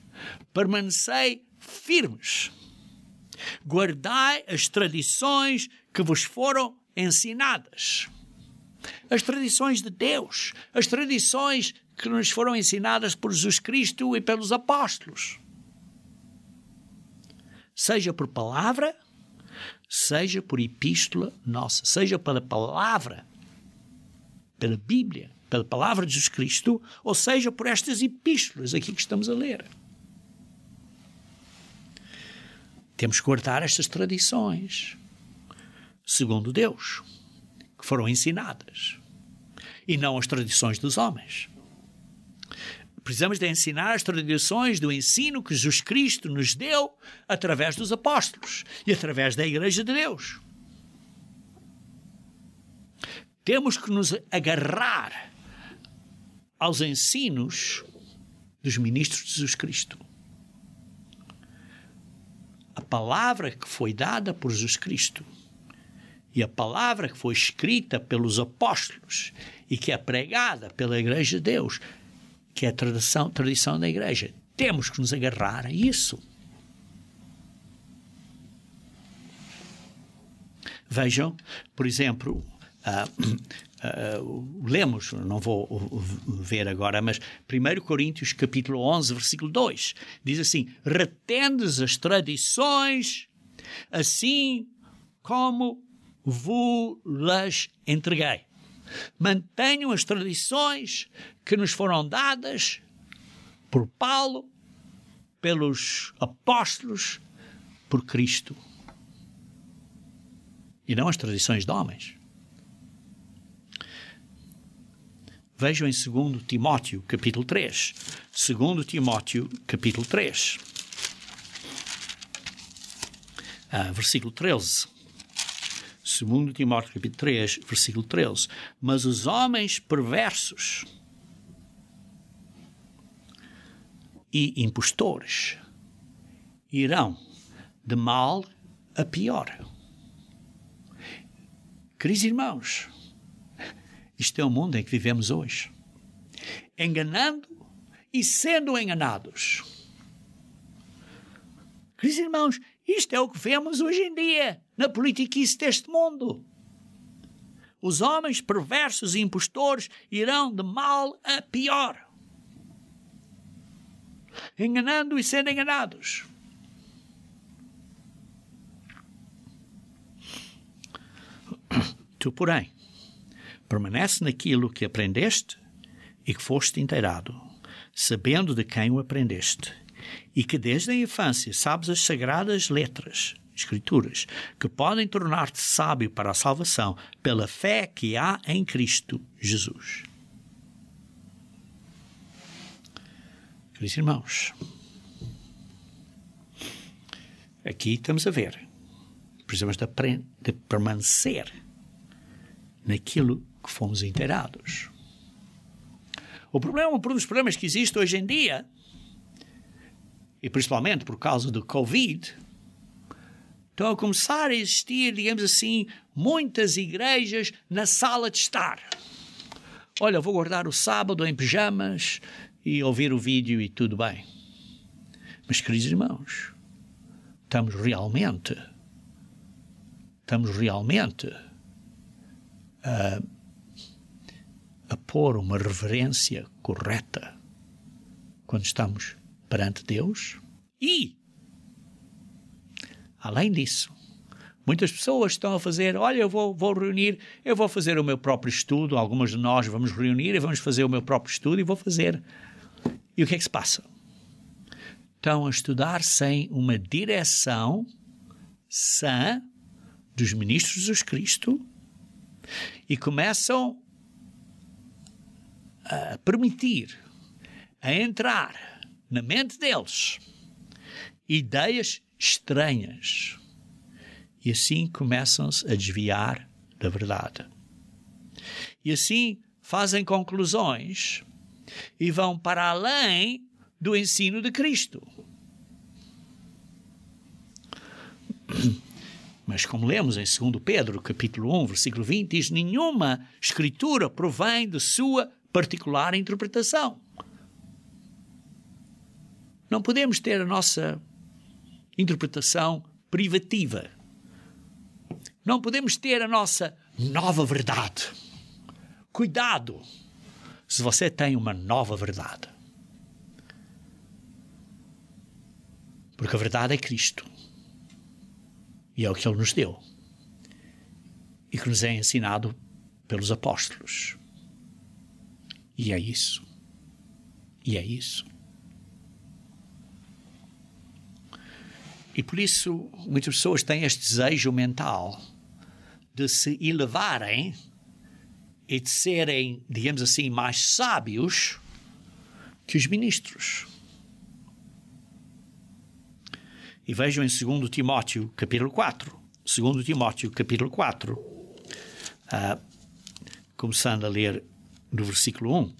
Guardai as tradições que vos foram ensinadas. As tradições de Deus, as tradições que nos foram ensinadas por Jesus Cristo e pelos apóstolos. Seja por palavra, seja por epístola nossa, seja pela palavra, pela Bíblia, pela palavra de Jesus Cristo, ou seja por estas epístolas aqui que estamos a ler. Temos que guardar estas tradições, segundo Deus, que foram ensinadas, e não as tradições dos homens. Precisamos de ensinar as tradições do ensino que Jesus Cristo nos deu através dos apóstolos e através da Igreja de Deus. Temos que nos agarrar aos ensinos dos ministros de Jesus Cristo. A palavra que foi dada por Jesus Cristo e a palavra que foi escrita pelos apóstolos e que é pregada pela Igreja de Deus, que é a tradição da Igreja. Temos que nos agarrar a isso. Vejam, por exemplo, lemos, não vou ver agora, mas 1 Coríntios capítulo 11, versículo 2, diz assim: retendes as tradições assim como vos-las entreguei. Mantenham as tradições que nos foram dadas por Paulo, pelos apóstolos, por Cristo. E não as tradições de homens. Vejam em 2 Timóteo, capítulo 3. 2 Timóteo, capítulo 3. Versículo 13. 2 Timóteo, capítulo 3, versículo 13. Mas os homens perversos e impostores irão de mal a pior. Queridos irmãos, isto é o mundo em que vivemos hoje. Enganando e sendo enganados. Queridos irmãos, isto é o que vemos hoje em dia na politiquice deste mundo. Os homens perversos e impostores irão de mal a pior. Enganando e sendo enganados. Tu, porém, permanece naquilo que aprendeste e que foste inteirado, sabendo de quem o aprendeste, e que desde a infância sabes as sagradas letras, escrituras, que podem tornar-te sábio para a salvação pela fé que há em Cristo Jesus. Queridos irmãos, aqui estamos a ver, precisamos de permanecer naquilo que fomos inteirados. Um dos problemas que existe hoje em dia, e principalmente por causa do Covid, estão a começar a existir, digamos assim, muitas igrejas na sala de estar. Olha, vou guardar o sábado em pijamas e ouvir o vídeo e tudo bem. Mas, queridos irmãos, estamos estamos realmente a pôr uma reverência correta quando estamos perante Deus? E, além disso, muitas pessoas estão a fazer, olha, eu vou reunir, eu vou fazer o meu próprio estudo, algumas de nós vamos reunir e vamos fazer o meu próprio estudo e vou fazer. E o que é que se passa? Estão a estudar sem uma direção sã dos ministros de Jesus Cristo e começam a permitir, a entrar na mente deles ideias estranhas e assim começam-se a desviar da verdade. E assim fazem conclusões e vão para além do ensino de Cristo. Mas como lemos em 2 Pedro, capítulo 1, versículo 20, diz, nenhuma escritura provém de sua particular interpretação. Não podemos ter a nossa interpretação privativa. Não podemos ter a nossa nova verdade. Cuidado se você tem uma nova verdade. Porque a verdade é Cristo. E é o que Ele nos deu. E que nos é ensinado pelos apóstolos. E é isso. E é isso. E por isso muitas pessoas têm este desejo mental de se elevarem e de serem, digamos assim, mais sábios que os ministros. E vejam em 2 Timóteo, capítulo 4. 2 Timóteo, capítulo 4. Começando a ler do versículo 1.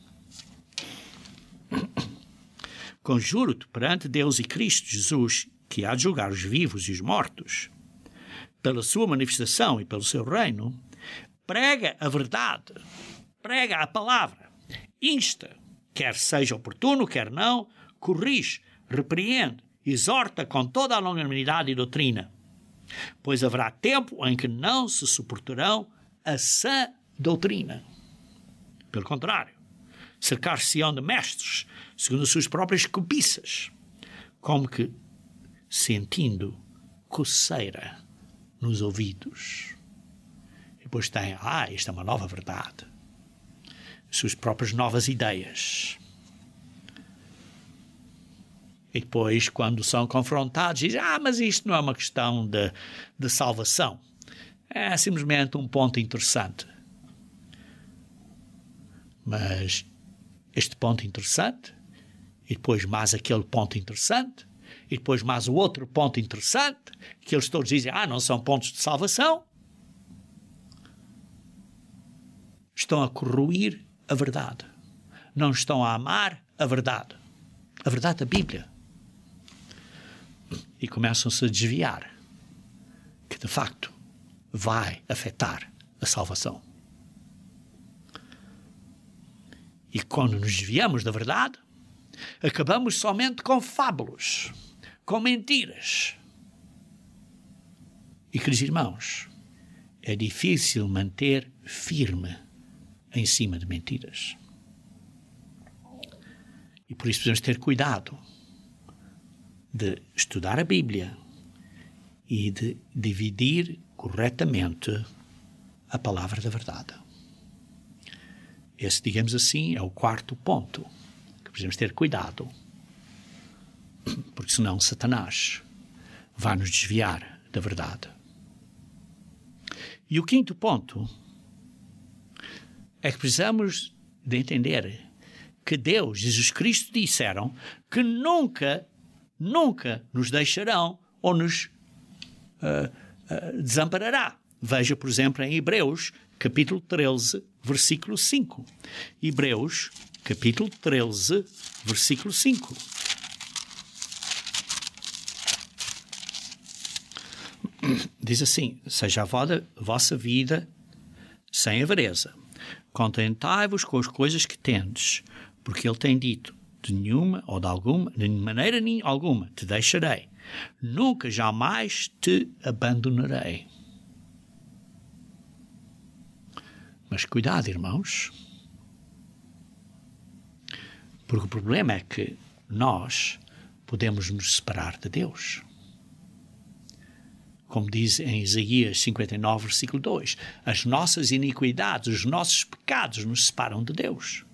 Conjuro-te perante Deus e Cristo Jesus, que há de julgar os vivos e os mortos, pela sua manifestação e pelo seu reino, prega a verdade, prega a palavra, insta, quer seja oportuno, quer não, corrige, repreende, exorta com toda a longanimidade e doutrina, pois haverá tempo em que não se suportarão a sã doutrina. Pelo contrário, cercar-se-ão de mestres, segundo as suas próprias cobiças, como que sentindo coceira nos ouvidos. E depois tem, isto é uma nova verdade. As suas próprias novas ideias. E depois, quando são confrontados, dizem, mas isto não é uma questão de salvação. É simplesmente um ponto interessante. Mas este ponto interessante, e depois mais aquele ponto interessante, e depois mais o outro ponto interessante, que eles todos dizem, não são pontos de salvação, estão a corroer a verdade. Não estão a amar a verdade da Bíblia. E começam-se a desviar, que de facto vai afetar a salvação. E quando nos desviamos da verdade, acabamos somente com fábulas, com mentiras. E, queridos irmãos, é difícil manter firme em cima de mentiras. E por isso precisamos ter cuidado de estudar a Bíblia e de dividir corretamente a palavra da verdade. Esse, digamos assim, é o quarto ponto que precisamos ter cuidado, porque senão Satanás vai nos desviar da verdade. E o quinto ponto é que precisamos de entender que Deus e Jesus Cristo disseram que nunca nos deixarão ou nos desamparará. Veja, por exemplo, em Hebreus, capítulo 13, versículo 5. Hebreus, capítulo 13, versículo 5. Diz assim, seja a vossa vida sem avareza. Contentai-vos com as coisas que tendes, porque ele tem dito, de maneira alguma te deixarei, nunca jamais te abandonarei. Mas cuidado, irmãos, porque o problema é que nós podemos nos separar de Deus. Como diz em Isaías 59, versículo 2, as nossas iniquidades, os nossos pecados nos separam de Deus.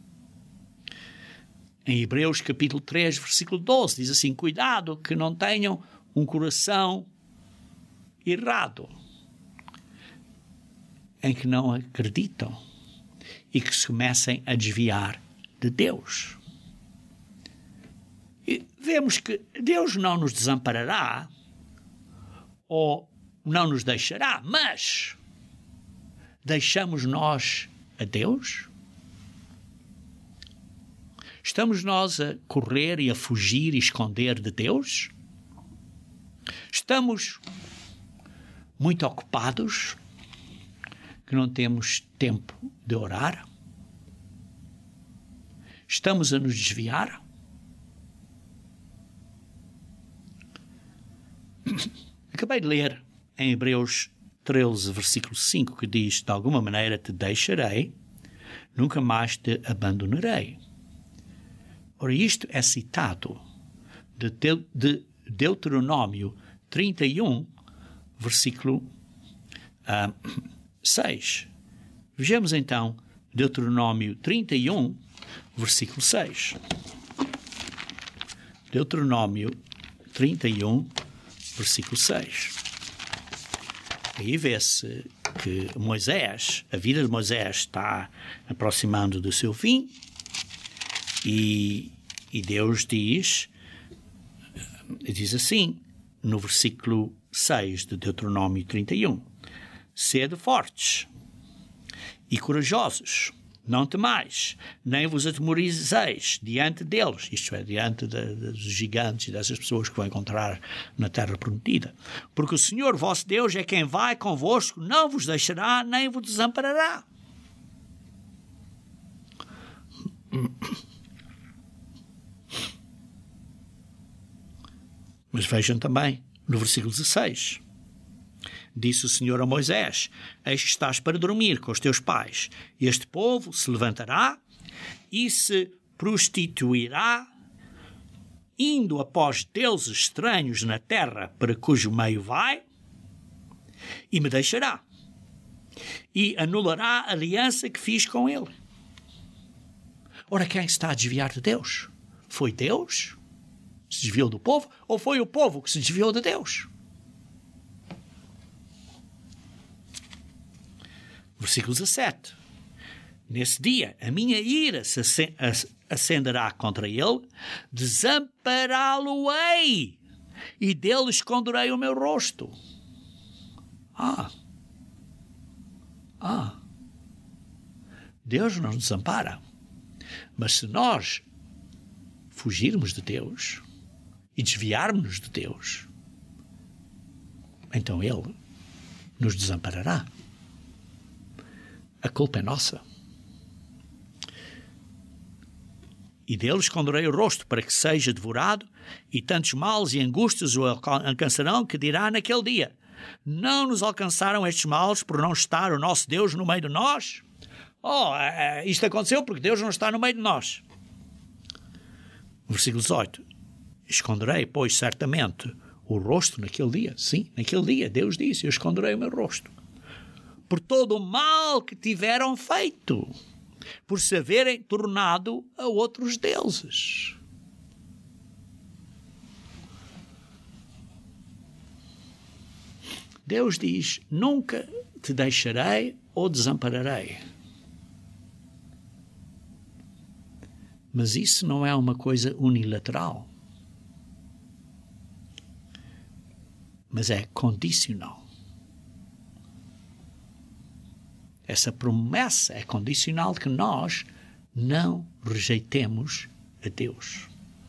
Em Hebreus capítulo 3, versículo 12, diz assim, cuidado que não tenham um coração errado, em que não acreditam e que se comecem a desviar de Deus. E vemos que Deus não nos desamparará ou não nos deixará, mas deixamos nós a Deus? Estamos nós a correr e a fugir e esconder de Deus? Estamos muito ocupados que não temos tempo de orar? Estamos a nos desviar? Acabei de ler em Hebreus 13, versículo 5, que diz, de alguma maneira te deixarei, nunca mais te abandonarei. Ora, isto é citado de Deuteronômio 31, versículo 6. Vejamos então Deuteronômio 31, versículo 6. Deuteronômio 31, versículo 6. Aí vê-se que Moisés, a vida de Moisés está aproximando do seu fim e Deus diz assim, no versículo 6 de Deuteronômio 31, sede fortes e corajosos, não temais, nem vos atemorizeis diante deles, isto é, diante dos gigantes e dessas pessoas que vão encontrar na terra prometida. Porque o Senhor vosso Deus é quem vai convosco, não vos deixará, nem vos desamparará. Mas vejam também, no versículo 16... Disse o Senhor a Moisés, eis que estás para dormir com os teus pais. Este povo se levantará e se prostituirá, indo após deuses estranhos na terra para cujo meio vai, e me deixará, e anulará a aliança que fiz com ele. Ora, quem está a desviar de Deus? Foi Deus que se desviou do povo, ou foi o povo que se desviou de Deus? Versículo 17. Nesse dia, a minha ira se acenderá contra ele, desampará-lo-ei, e dele esconderei o meu rosto. Deus não nos desampara. Mas se nós fugirmos de Deus e desviarmos-nos de Deus, então Ele nos desamparará. A culpa é nossa. E dele esconderei o rosto para que seja devorado, e tantos males e angústias o alcançarão que dirá naquele dia, não nos alcançaram estes males por não estar o nosso Deus no meio de nós? Isto aconteceu porque Deus não está no meio de nós. Versículo 18. Esconderei, pois, certamente o rosto naquele dia. Sim, naquele dia Deus disse, eu esconderei o meu rosto. Por todo o mal que tiveram feito, por se haverem tornado a outros deuses. Deus diz, nunca te deixarei ou desampararei. Mas isso não é uma coisa unilateral. Mas é condicional. Essa promessa é condicional de que nós não rejeitemos a Deus.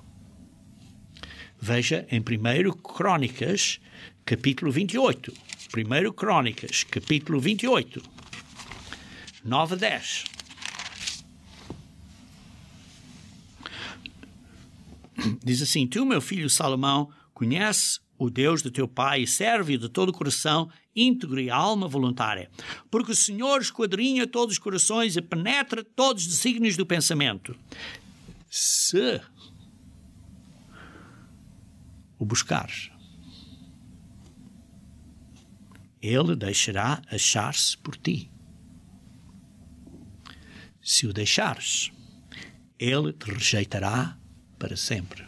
Veja em 1 Crônicas, capítulo 28. 1 Crônicas, capítulo 28, 9 a 10. Diz assim, tu, meu filho Salomão, conhece o Deus do teu pai, e serve-o de todo o coração, íntegro e alma voluntária. Porque o Senhor esquadrinha todos os corações e penetra todos os desígnios do pensamento. Se o buscares, ele deixará achar-se por ti. Se o deixares, ele te rejeitará para sempre.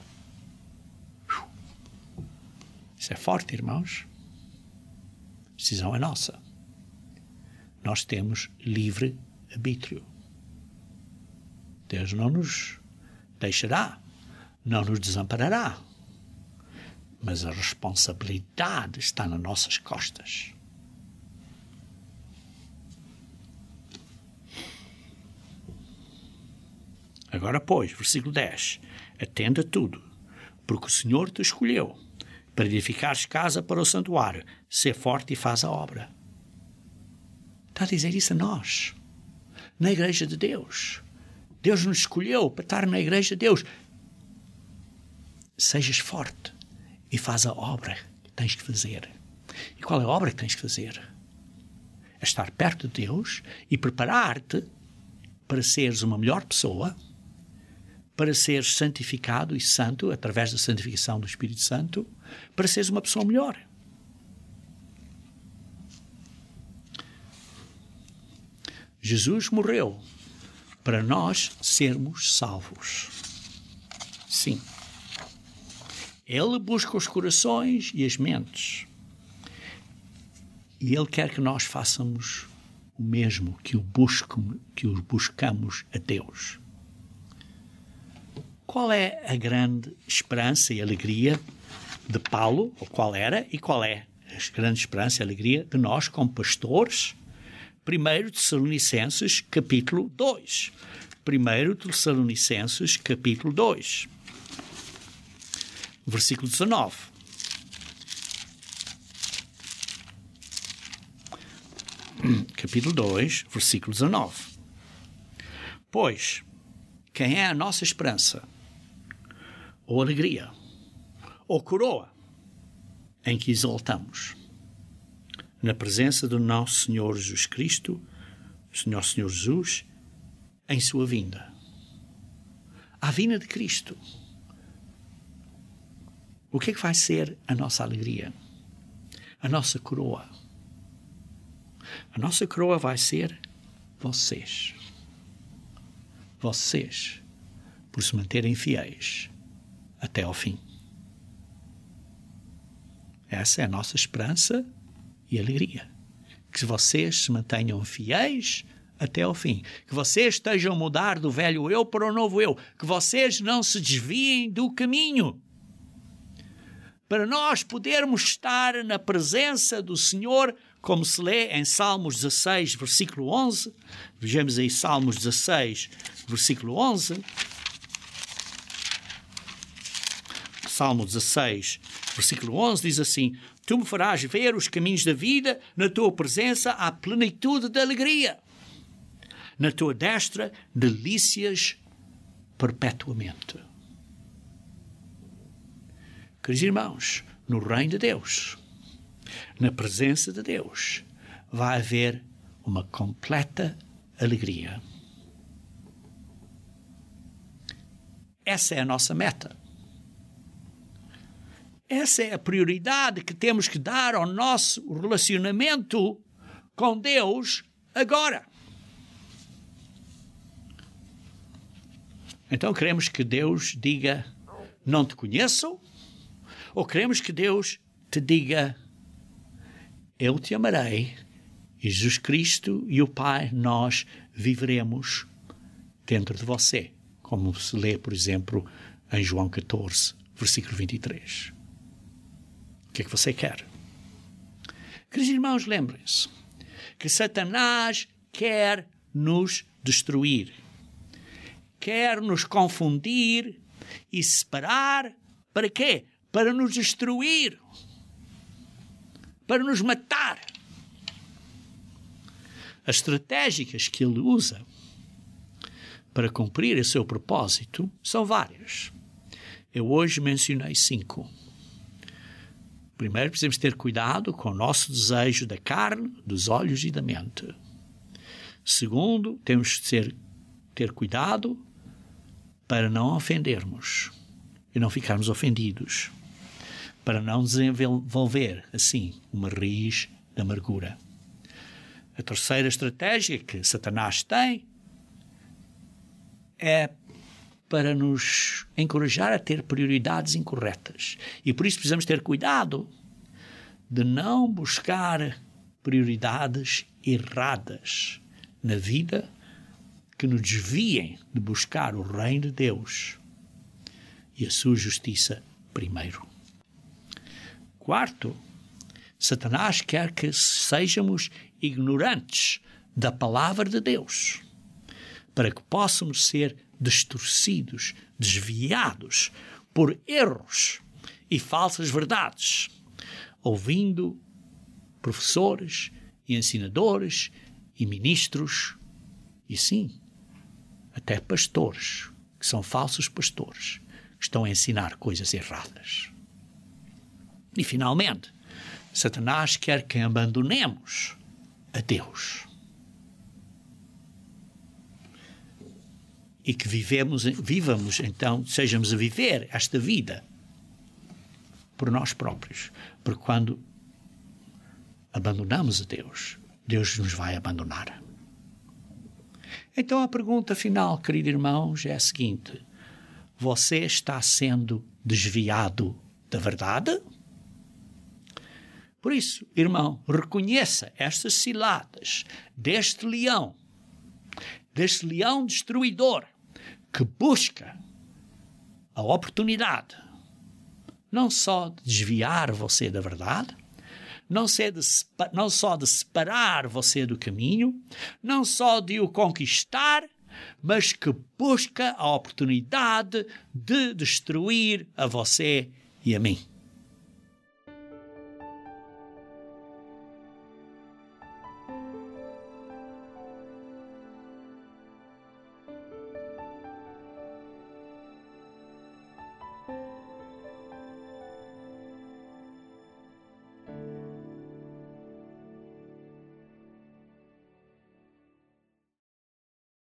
Isso é forte, irmãos. A decisão é nossa. Nós temos livre arbítrio. Deus não nos deixará, não nos desamparará. Mas a responsabilidade está nas nossas costas. Agora, pois, versículo 10. Atenda a tudo, porque o Senhor te escolheu para edificares casa para o santuário. Sê forte e faz a obra. Está a dizer isso a nós, na igreja de Deus. Deus nos escolheu para estar na igreja de Deus. Sejas forte e faz a obra que tens que fazer. E qual é a obra que tens que fazer? É estar perto de Deus e preparar-te para seres uma melhor pessoa, para seres santificado e santo através da santificação do Espírito Santo, para seres uma pessoa melhor. Jesus morreu para nós sermos salvos. Sim. Ele busca os corações e as mentes. E Ele quer que nós façamos o mesmo, que o buscamos a Deus. Qual é a grande esperança e alegria de Paulo, ou qual era, e qual é a grande esperança e alegria de nós como pastores? 1 Tessalonicenses, capítulo 2. 1 Tessalonicenses, capítulo 2. Versículo 19. Capítulo 2, versículo 19. Pois, quem é a nossa esperança, ou alegria, ou coroa, em que exaltamos? Na presença do nosso Senhor Jesus Cristo, nosso Senhor Jesus, em sua vinda. A vinda de Cristo. O que é que vai ser a nossa alegria? A nossa coroa? A nossa coroa vai ser vocês. Vocês, por se manterem fiéis até ao fim. Essa é a nossa esperança e alegria. Que vocês se mantenham fiéis até ao fim. Que vocês estejam a mudar do velho eu para o novo eu. Que vocês não se desviem do caminho. Para nós podermos estar na presença do Senhor, como se lê em Salmos 16, versículo 11. Vejamos aí Salmos 16, versículo 11. Salmo 16, versículo 11 diz assim: Tu me farás ver os caminhos da vida, na tua presença há plenitude de alegria. Na tua destra, delícias perpetuamente. Queridos irmãos, no reino de Deus, na presença de Deus, vai haver uma completa alegria. Essa é a nossa meta. Essa é a prioridade que temos que dar ao nosso relacionamento com Deus agora. Então queremos que Deus diga, não te conheço? Ou queremos que Deus te diga, eu te amarei, e Jesus Cristo e o Pai, nós viveremos dentro de você, como se lê, por exemplo, em João 14, versículo 23. O que é que você quer? Queridos irmãos, lembrem-se que Satanás quer nos destruir, quer nos confundir e separar. Para quê? Para nos destruir, para nos matar. As estratégicas que ele usa para cumprir o seu propósito são várias. Eu hoje mencionei 5. Primeiro, precisamos ter cuidado com o nosso desejo da carne, dos olhos e da mente. Segundo, temos de ter cuidado para não ofendermos e não ficarmos ofendidos, para não desenvolver, assim, uma raiz de amargura. A terceira estratégia que Satanás tem é para nos encorajar a ter prioridades incorretas. E por isso precisamos ter cuidado de não buscar prioridades erradas na vida que nos desviem de buscar o reino de Deus e a sua justiça primeiro. Quarto, Satanás quer que sejamos ignorantes da palavra de Deus, para que possamos ser distorcidos, desviados por erros e falsas verdades, ouvindo professores e ensinadores e ministros e, sim, até pastores, que são falsos pastores, que estão a ensinar coisas erradas. E, finalmente, Satanás quer que abandonemos a Deus e que vivamos então, sejamos a viver esta vida por nós próprios, porque quando abandonamos a Deus, Deus nos vai abandonar. Então a pergunta final, queridos irmãos, é a seguinte: você está sendo desviado da verdade? Por isso, irmão, reconheça estas ciladas deste leão destruidor que busca a oportunidade não só de desviar você da verdade, não só de separar você do caminho, não só de o conquistar, mas que busca a oportunidade de destruir a você e a mim.